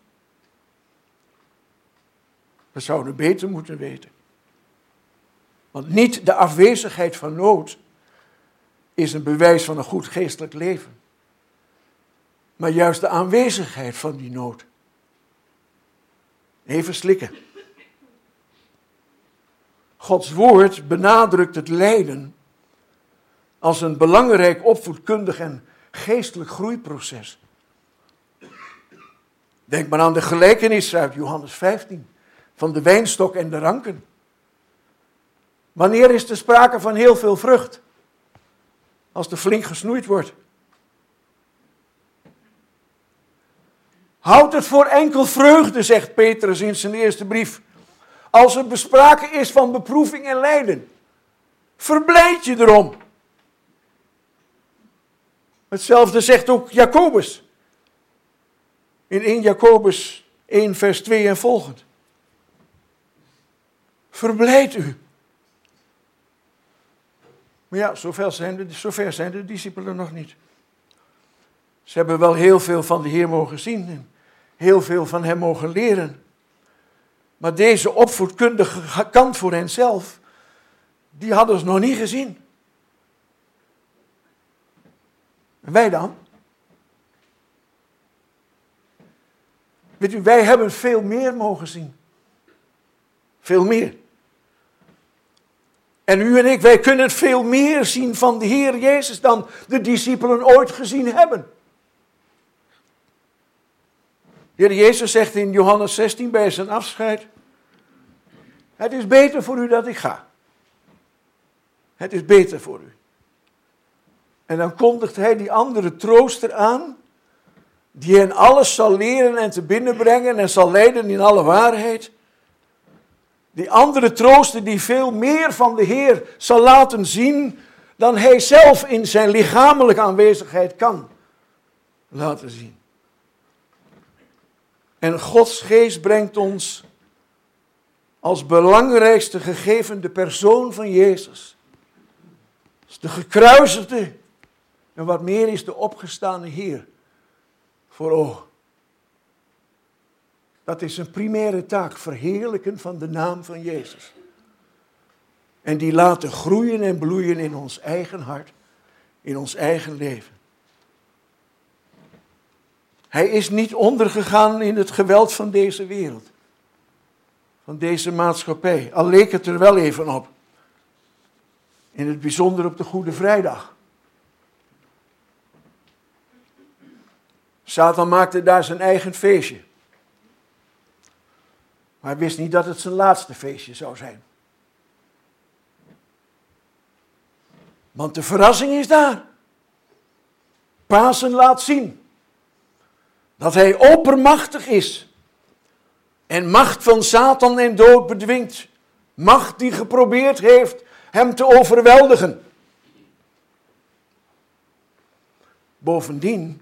We zouden beter moeten weten. Want niet de afwezigheid van nood is een bewijs van een goed geestelijk leven. Maar juist de aanwezigheid van die nood. Even slikken. Gods woord benadrukt het lijden als een belangrijk opvoedkundig en geestelijk groeiproces. Denk maar aan de gelijkenis uit Johannes 15 van de wijnstok en de ranken. Wanneer is er sprake van heel veel vrucht? Als er flink gesnoeid wordt. Houd het voor enkel vreugde, zegt Petrus in zijn eerste brief. Als er besprake is van beproeving en lijden. Verblijd je erom. Hetzelfde zegt ook Jacobus. In 1 Jacobus 1 vers 2 en volgend. Verblijd u. Maar ja, zover zijn de discipelen nog niet. Ze hebben wel heel veel van de Heer mogen zien en heel veel van hem mogen leren. Maar deze opvoedkundige kant voor henzelf, die hadden ze nog niet gezien. En wij dan? Weet u, wij hebben veel meer mogen zien. Veel meer. En u en ik, wij kunnen veel meer zien van de Heer Jezus dan de discipelen ooit gezien hebben. De Heer Jezus zegt in Johannes 16 bij zijn afscheid: het is beter voor u dat ik ga. Het is beter voor u. En dan kondigt hij die andere trooster aan, die hen alles zal leren en te binnen brengen en zal leiden in alle waarheid. Die andere trooster die veel meer van de Heer zal laten zien dan hij zelf in zijn lichamelijke aanwezigheid kan laten zien. En Gods geest brengt ons als belangrijkste gegeven de persoon van Jezus. Als de gekruisigde en wat meer is de opgestane Heer voor ogen. Dat is een primaire taak, verheerlijken van de naam van Jezus. En die laten groeien en bloeien in ons eigen hart, in ons eigen leven. Hij is niet ondergegaan in het geweld van deze wereld, van deze maatschappij. Al leek het er wel even op. In het bijzonder op de Goede Vrijdag. Satan maakte daar zijn eigen feestje. Maar hij wist niet dat het zijn laatste feestje zou zijn. Want de verrassing is daar. Pasen laat zien dat hij oppermachtig is en macht van Satan en dood bedwingt. Macht die geprobeerd heeft hem te overweldigen. Bovendien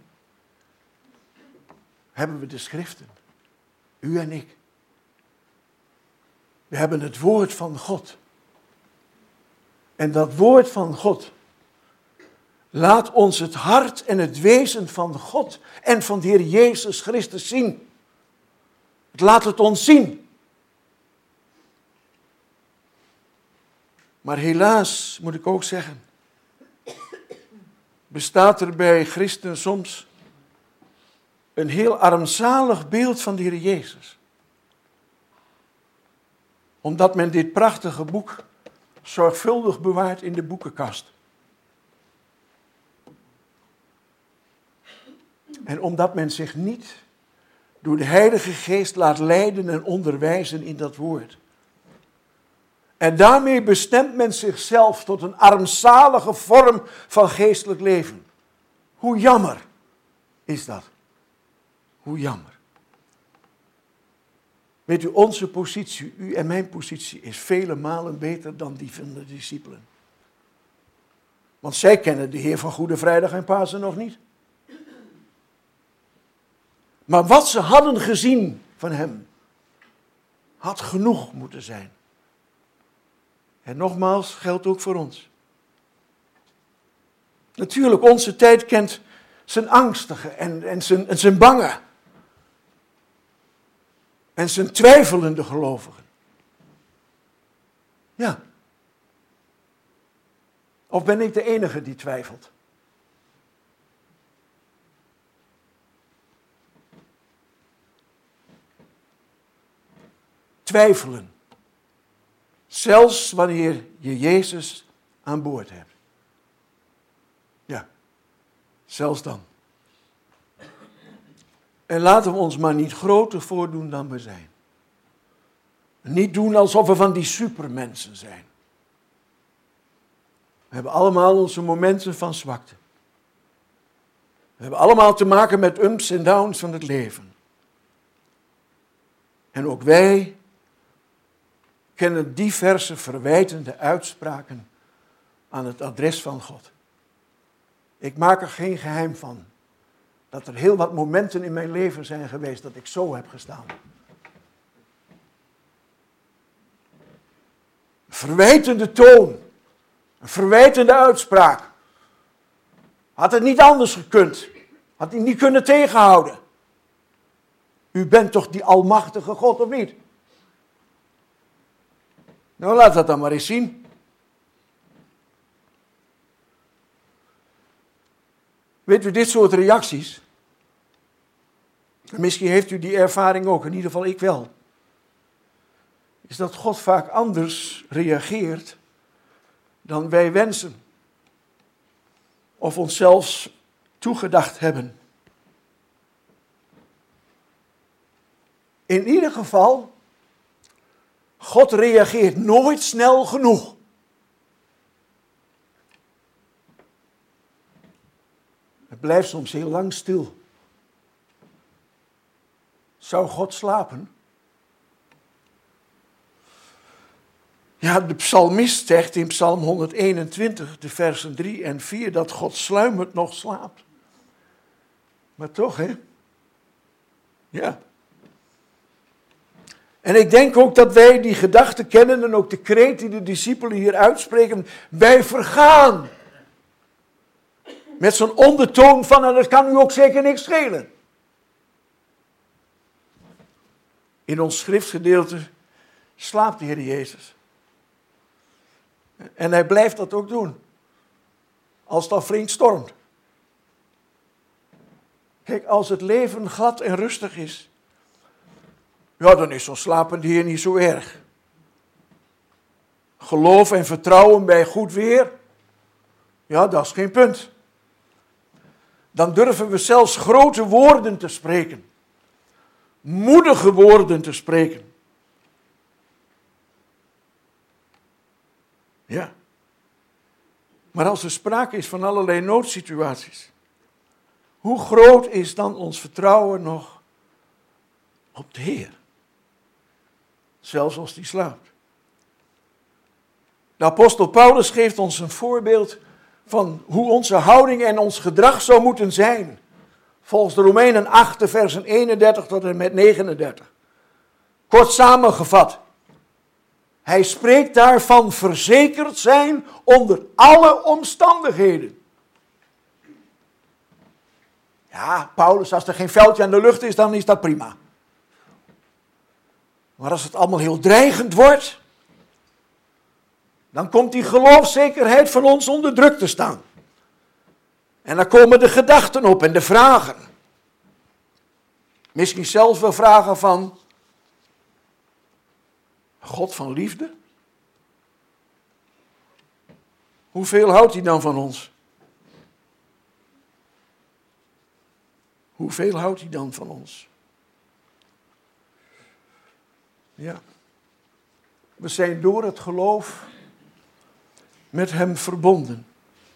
hebben we de schriften, u en ik. We hebben het woord van God. En dat woord van God laat ons het hart en het wezen van God en van de Heer Jezus Christus zien. Het laat het ons zien. Maar helaas, moet ik ook zeggen, bestaat er bij christenen soms een heel armzalig beeld van de Heer Jezus. Omdat men dit prachtige boek zorgvuldig bewaart in de boekenkast. En omdat men zich niet door de Heilige Geest laat leiden en onderwijzen in dat woord. En daarmee bestemt men zichzelf tot een armzalige vorm van geestelijk leven. Hoe jammer is dat? Hoe jammer. Weet u, onze positie, u en mijn positie, is vele malen beter dan die van de discipelen. Want zij kennen de Heer van Goede Vrijdag en Pasen nog niet. Maar wat ze hadden gezien van hem, had genoeg moeten zijn. En nogmaals, geldt ook voor ons. Natuurlijk, onze tijd kent zijn angstige en zijn bange. En zijn twijfelende gelovigen. Ja. Of ben ik de enige die twijfelt? Twijfelen. Zelfs wanneer je Jezus aan boord hebt. Ja, zelfs dan. En laten we ons maar niet groter voordoen dan we zijn. Niet doen alsof we van die supermensen zijn. We hebben allemaal onze momenten van zwakte. We hebben allemaal te maken met ups en downs van het leven. En ook wij kennen diverse verwijtende uitspraken aan het adres van God. Ik maak er geen geheim van dat er heel wat momenten in mijn leven zijn geweest dat ik zo heb gestaan. Een verwijtende toon, een verwijtende uitspraak. Had het niet anders gekund? Had hij niet kunnen tegenhouden? U bent toch die almachtige God, of niet? Nou, laat dat dan maar eens zien. Weet u, dit soort reacties, en misschien heeft u die ervaring ook, in ieder geval ik wel, is dat God vaak anders reageert dan wij wensen. Of ons zelfs toegedacht hebben. In ieder geval, God reageert nooit snel genoeg. Het blijft soms heel lang stil. Zou God slapen? Ja, de psalmist zegt in Psalm 121, de versen 3 en 4, dat God sluimert nog slaapt. Maar toch, hè? Ja. En ik denk ook dat wij die gedachte kennen en ook de kreet die de discipelen hier uitspreken, wij vergaan. Met zo'n ondertoon van, en dat kan u ook zeker niks schelen. In ons schriftgedeelte slaapt de Heer Jezus. En hij blijft dat ook doen. Als het al flink stormt. Kijk, als het leven glad en rustig is, ja, dan is zo'n slapende Heer niet zo erg. Geloof en vertrouwen bij goed weer, ja, dat is geen punt. Dan durven we zelfs grote woorden te spreken. Moedige woorden te spreken. Ja. Maar als er sprake is van allerlei noodsituaties, hoe groot is dan ons vertrouwen nog op de Heer? Zelfs als die slaapt. De apostel Paulus geeft ons een voorbeeld van hoe onze houding en ons gedrag zou moeten zijn. Volgens de Romeinen 8, versen 31 tot en met 39. Kort samengevat. Hij spreekt daarvan verzekerd zijn onder alle omstandigheden. Ja, Paulus, als er geen veldje aan de lucht is, dan is dat prima. Maar als het allemaal heel dreigend wordt, dan komt die geloofszekerheid van ons onder druk te staan. En dan komen de gedachten op en de vragen. Misschien zelfs wel vragen van God van liefde. Hoeveel houdt hij dan van ons? Hoeveel houdt hij dan van ons? Ja. We zijn door het geloof met hem verbonden.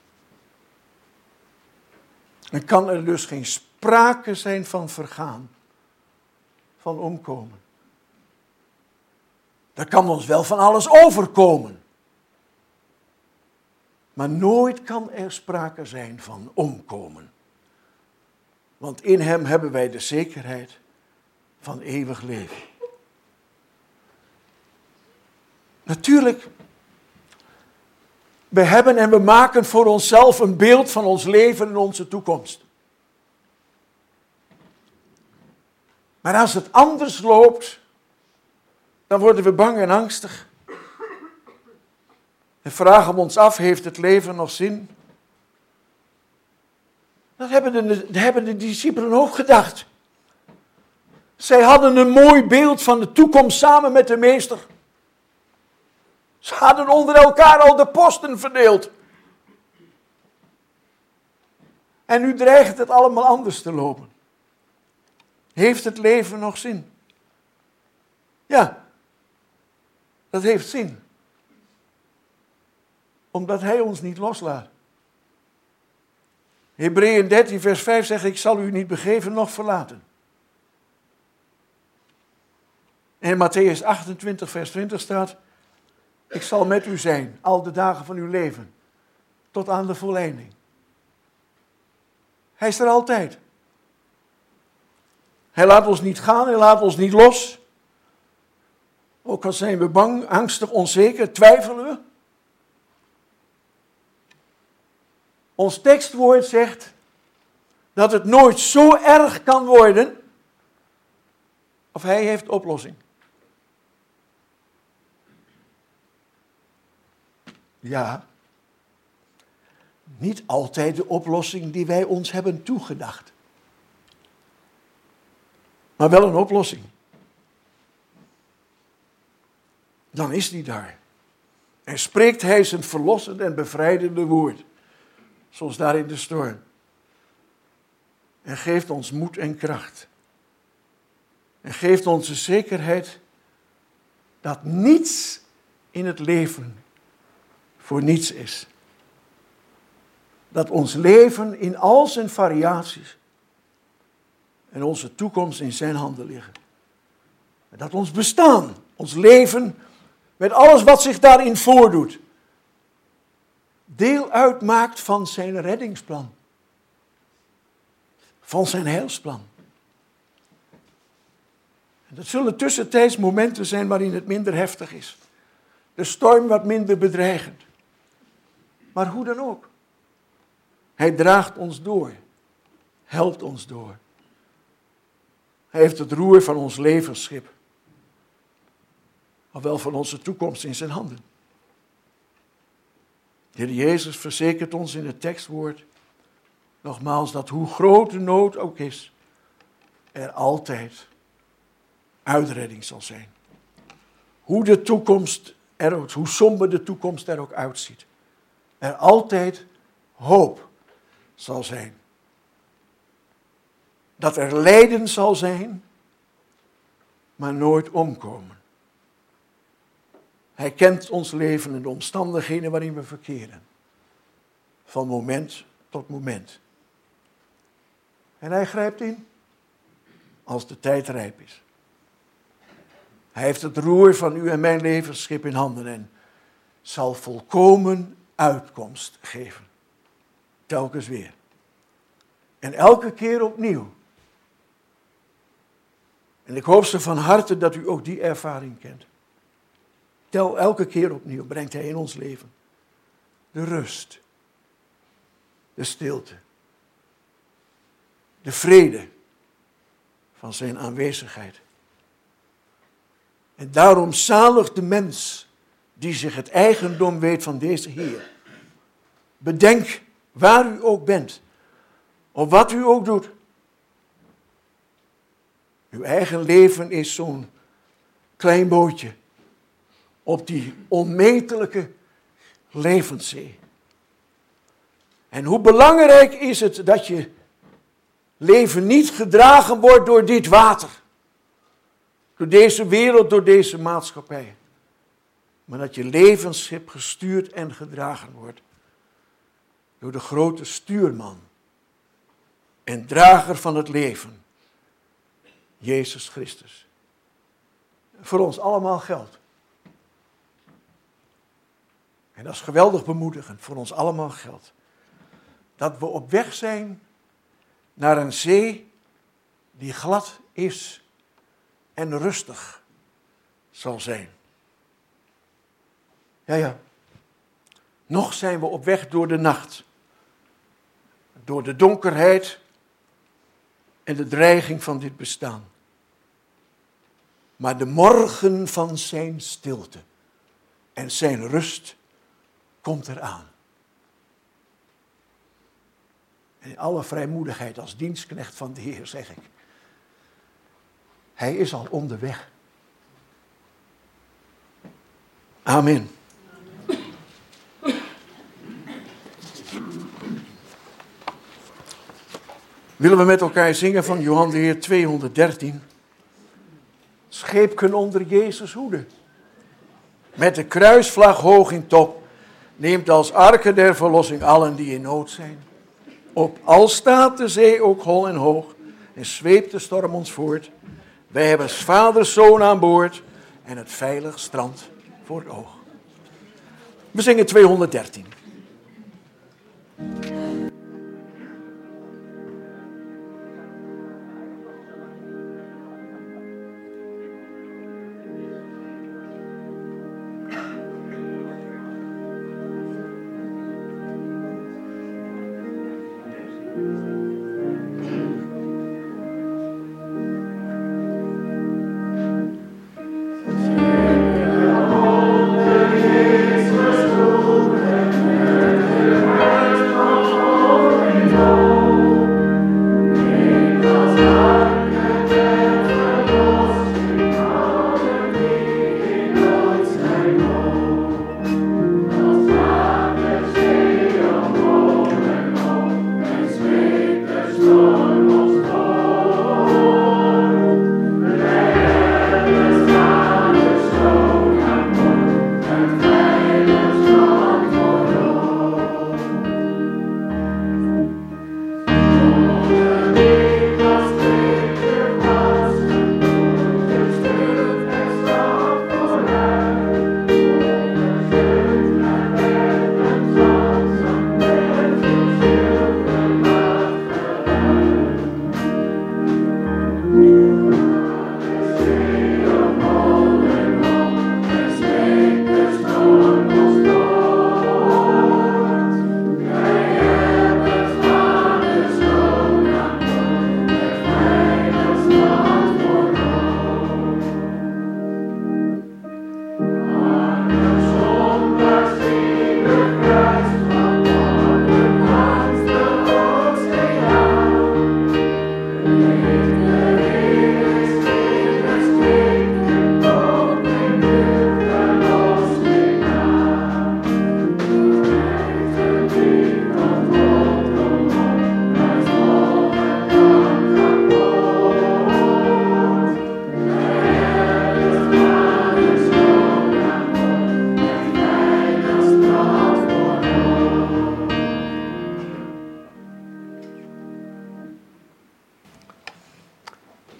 En kan er dus geen sprake zijn van vergaan, van omkomen. Er kan ons wel van alles overkomen. Maar nooit kan er sprake zijn van omkomen. Want in hem hebben wij de zekerheid van eeuwig leven. Natuurlijk, we hebben en we maken voor onszelf een beeld van ons leven en onze toekomst. Maar als het anders loopt, dan worden we bang en angstig. En vragen we ons af, heeft het leven nog zin? Dat hebben de discipelen ook gedacht. Zij hadden een mooi beeld van de toekomst samen met de meester. Ze hadden onder elkaar al de posten verdeeld. En nu dreigt het allemaal anders te lopen. Heeft het leven nog zin? Ja, dat heeft zin. Omdat hij ons niet loslaat. Hebreeën 13 vers 5 zegt, ik zal u niet begeven noch verlaten. En in Matthäus 28 vers 20 staat, ik zal met u zijn, al de dagen van uw leven, tot aan de volleinding. Hij is er altijd. Hij laat ons niet gaan, hij laat ons niet los. Ook al zijn we bang, angstig, onzeker, twijfelen we. Ons tekstwoord zegt dat het nooit zo erg kan worden, of hij heeft oplossing. Ja, niet altijd de oplossing die wij ons hebben toegedacht. Maar wel een oplossing. Dan is die daar. En spreekt hij zijn verlossend en bevrijdende woord. Zoals daar in de storm. En geeft ons moed en kracht. En geeft ons de zekerheid dat niets in het leven voor niets is. Dat ons leven in al zijn variaties en onze toekomst in zijn handen liggen. Dat ons bestaan, ons leven, met alles wat zich daarin voordoet, deel uitmaakt van zijn reddingsplan. Van zijn heilsplan. En dat zullen tussentijds momenten zijn waarin het minder heftig is. De storm wat minder bedreigend. Maar hoe dan ook. Hij draagt ons door. Helpt ons door. Hij heeft het roer van ons levensschip. Ofwel van onze toekomst in zijn handen. De Heer Jezus verzekert ons in het tekstwoord nogmaals dat hoe groot de nood ook is, er altijd uitredding zal zijn. Hoe de toekomst er ook, hoe somber de toekomst er ook uitziet. Er altijd hoop zal zijn. Dat er lijden zal zijn, maar nooit omkomen. Hij kent ons leven en de omstandigheden waarin we verkeren. van moment tot moment. En hij grijpt in als de tijd rijp is. Hij heeft het roer van uw en mijn levensschip in handen en zal volkomen uitkomst geven. Telkens weer. En elke keer opnieuw. En ik hoop ze van harte dat u ook die ervaring kent. Elke keer opnieuw brengt hij in ons leven de rust, de stilte, de vrede van zijn aanwezigheid. En daarom zalig de mens die zich het eigendom weet van deze Heer. Bedenk waar u ook bent, of wat u ook doet. Uw eigen leven is zo'n klein bootje op die onmetelijke levenszee. En hoe belangrijk is het dat je leven niet gedragen wordt door dit water. Door deze wereld, door deze maatschappij. Maar dat je levensschip gestuurd en gedragen wordt door de grote stuurman en drager van het leven, Jezus Christus. Voor ons allemaal geldt. En dat is geweldig bemoedigend, voor ons allemaal geldt. Dat we op weg zijn naar een zee die glad is en rustig zal zijn. Ja. Nog zijn we op weg door de nacht. Door de donkerheid en de dreiging van dit bestaan. Maar de morgen van zijn stilte en zijn rust komt eraan. En in alle vrijmoedigheid als dienstknecht van de Heer zeg ik. Hij is al onderweg. Amen. Willen we met elkaar zingen van Johan de Heer 213. Scheepken onder Jezus hoede. Met de kruisvlag hoog in top. Neemt als arken der verlossing allen die in nood zijn. Op al staat de zee ook hol en hoog. En zweept de storm ons voort. Wij hebben 's vaders zoon aan boord. En het veilig strand voor het oog. We zingen 213. Sweet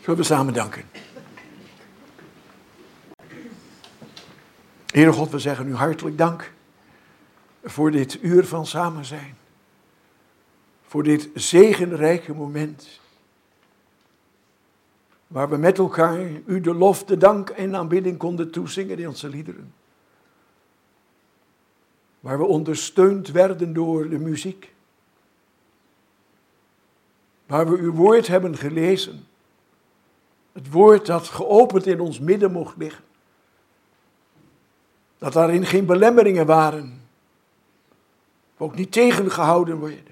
Zullen we samen danken. Heere God, we zeggen u hartelijk dank voor dit uur van samen zijn. Voor dit zegenrijke moment. Waar we met elkaar u de lof, de dank en aanbidding konden toezingen in onze liederen. Waar we ondersteund werden door de muziek. Waar we uw woord hebben gelezen. Het woord dat geopend in ons midden mocht liggen. Dat daarin geen belemmeringen waren. Ook niet tegengehouden worden.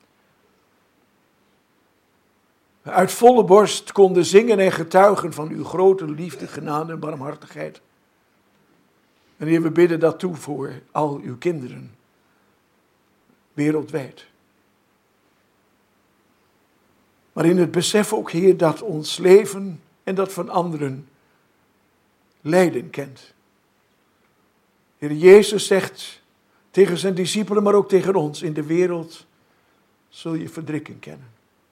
We uit volle borst konden zingen en getuigen van uw grote liefde, genade en barmhartigheid. En Heer, we bidden dat toe voor al uw kinderen. Wereldwijd. Maar in het besef ook, Heer, dat ons leven en dat van anderen lijden kent. Heer Jezus zegt tegen zijn discipelen, maar ook tegen ons, in de wereld zul je verdrukking kennen.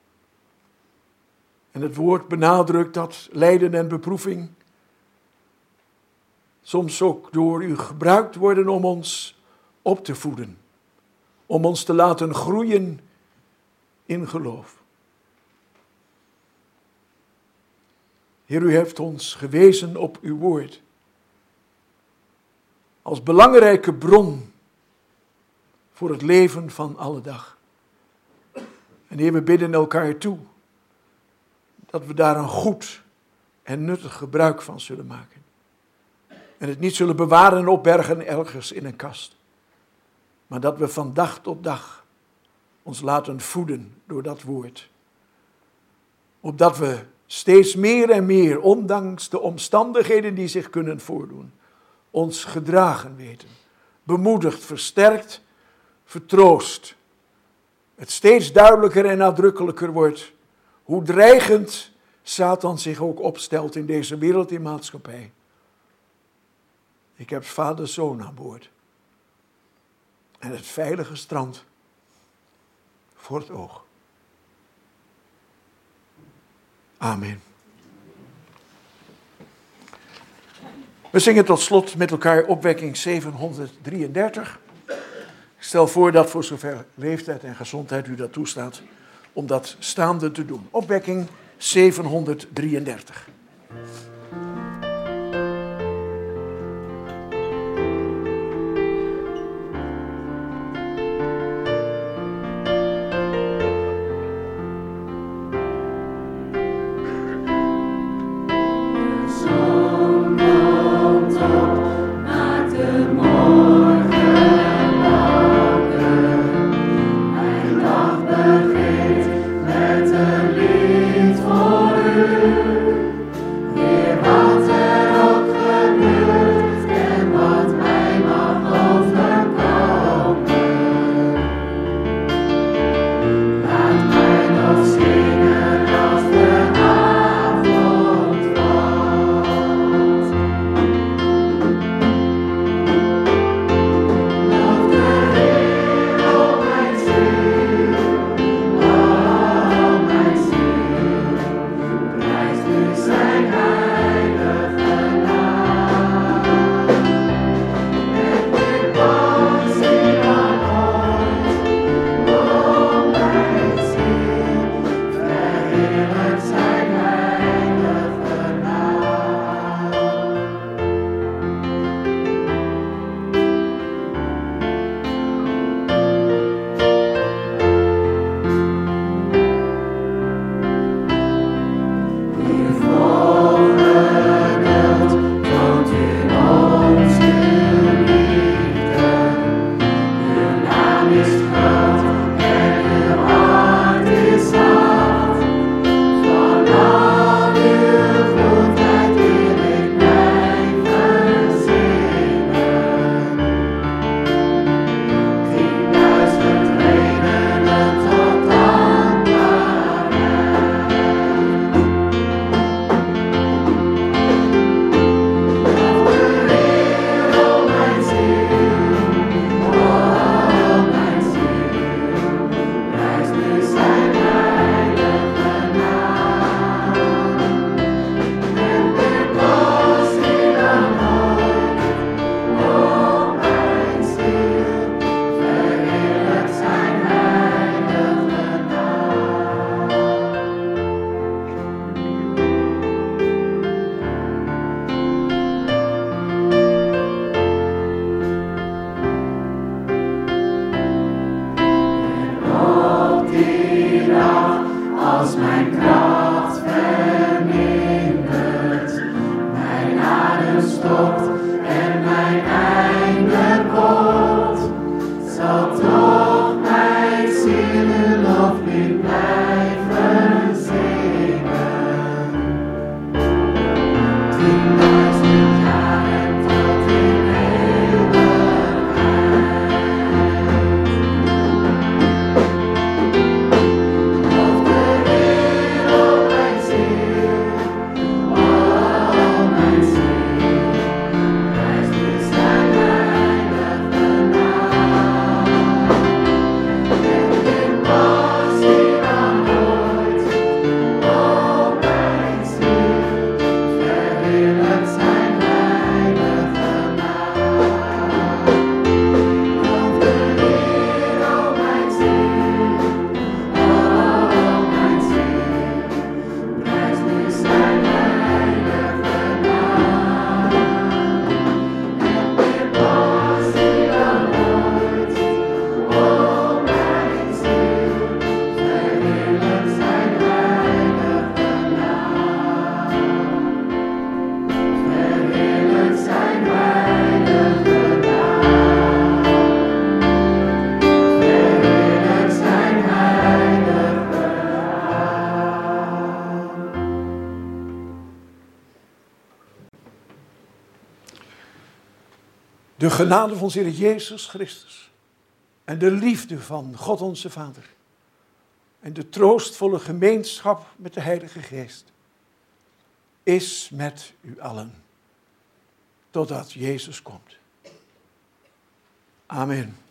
En het woord benadrukt dat lijden en beproeving soms ook door u gebruikt worden om ons op te voeden. Om ons te laten groeien in geloof. Heer, u heeft ons gewezen op uw woord. Als belangrijke bron voor het leven van alle dag. En Heer, we bidden elkaar toe dat we daar een goed en nuttig gebruik van zullen maken. En het niet zullen bewaren en opbergen ergens in een kast. Maar dat we van dag tot dag ons laten voeden door dat woord. Opdat we steeds meer en meer, ondanks de omstandigheden die zich kunnen voordoen, ons gedragen weten. Bemoedigd, versterkt, vertroost. Het steeds duidelijker en nadrukkelijker wordt hoe dreigend Satan zich ook opstelt in deze wereld en maatschappij. Ik heb vader zoon aan boord. En het veilige strand voor het oog. Amen. We zingen tot slot met elkaar opwekking 733. Ik stel voor dat voor zover leeftijd en gezondheid u dat toestaat, om dat staande te doen. Opwekking 733. Met een lied voor u. als mijn kracht vermindert, mijn adem stopt en mijn einde komt, zal toch mijn ziel uw loflied blijven zingen. 10.000 jaren tot in eeuwigheid. Of de Heer, o mijn ziel, o mijn ziel, prijs nu zijn heilige naam. En dit was die dan nooit, o mijn ziel, verheerlijk zijn heilige naam. Of de Heer, o mijn ziel, o mijn ziel, prijs nu zijn heilige naam. En dit was die dan nooit, o mijn ziel, verheerlijk zijn heilige naam. Verheerlijk zijn heilige naam. Verheerlijk zijn heilige De genade van onze Heer Jezus Christus en de liefde van God onze Vader en de troostvolle gemeenschap met de Heilige Geest is met u allen, totdat Jezus komt. Amen.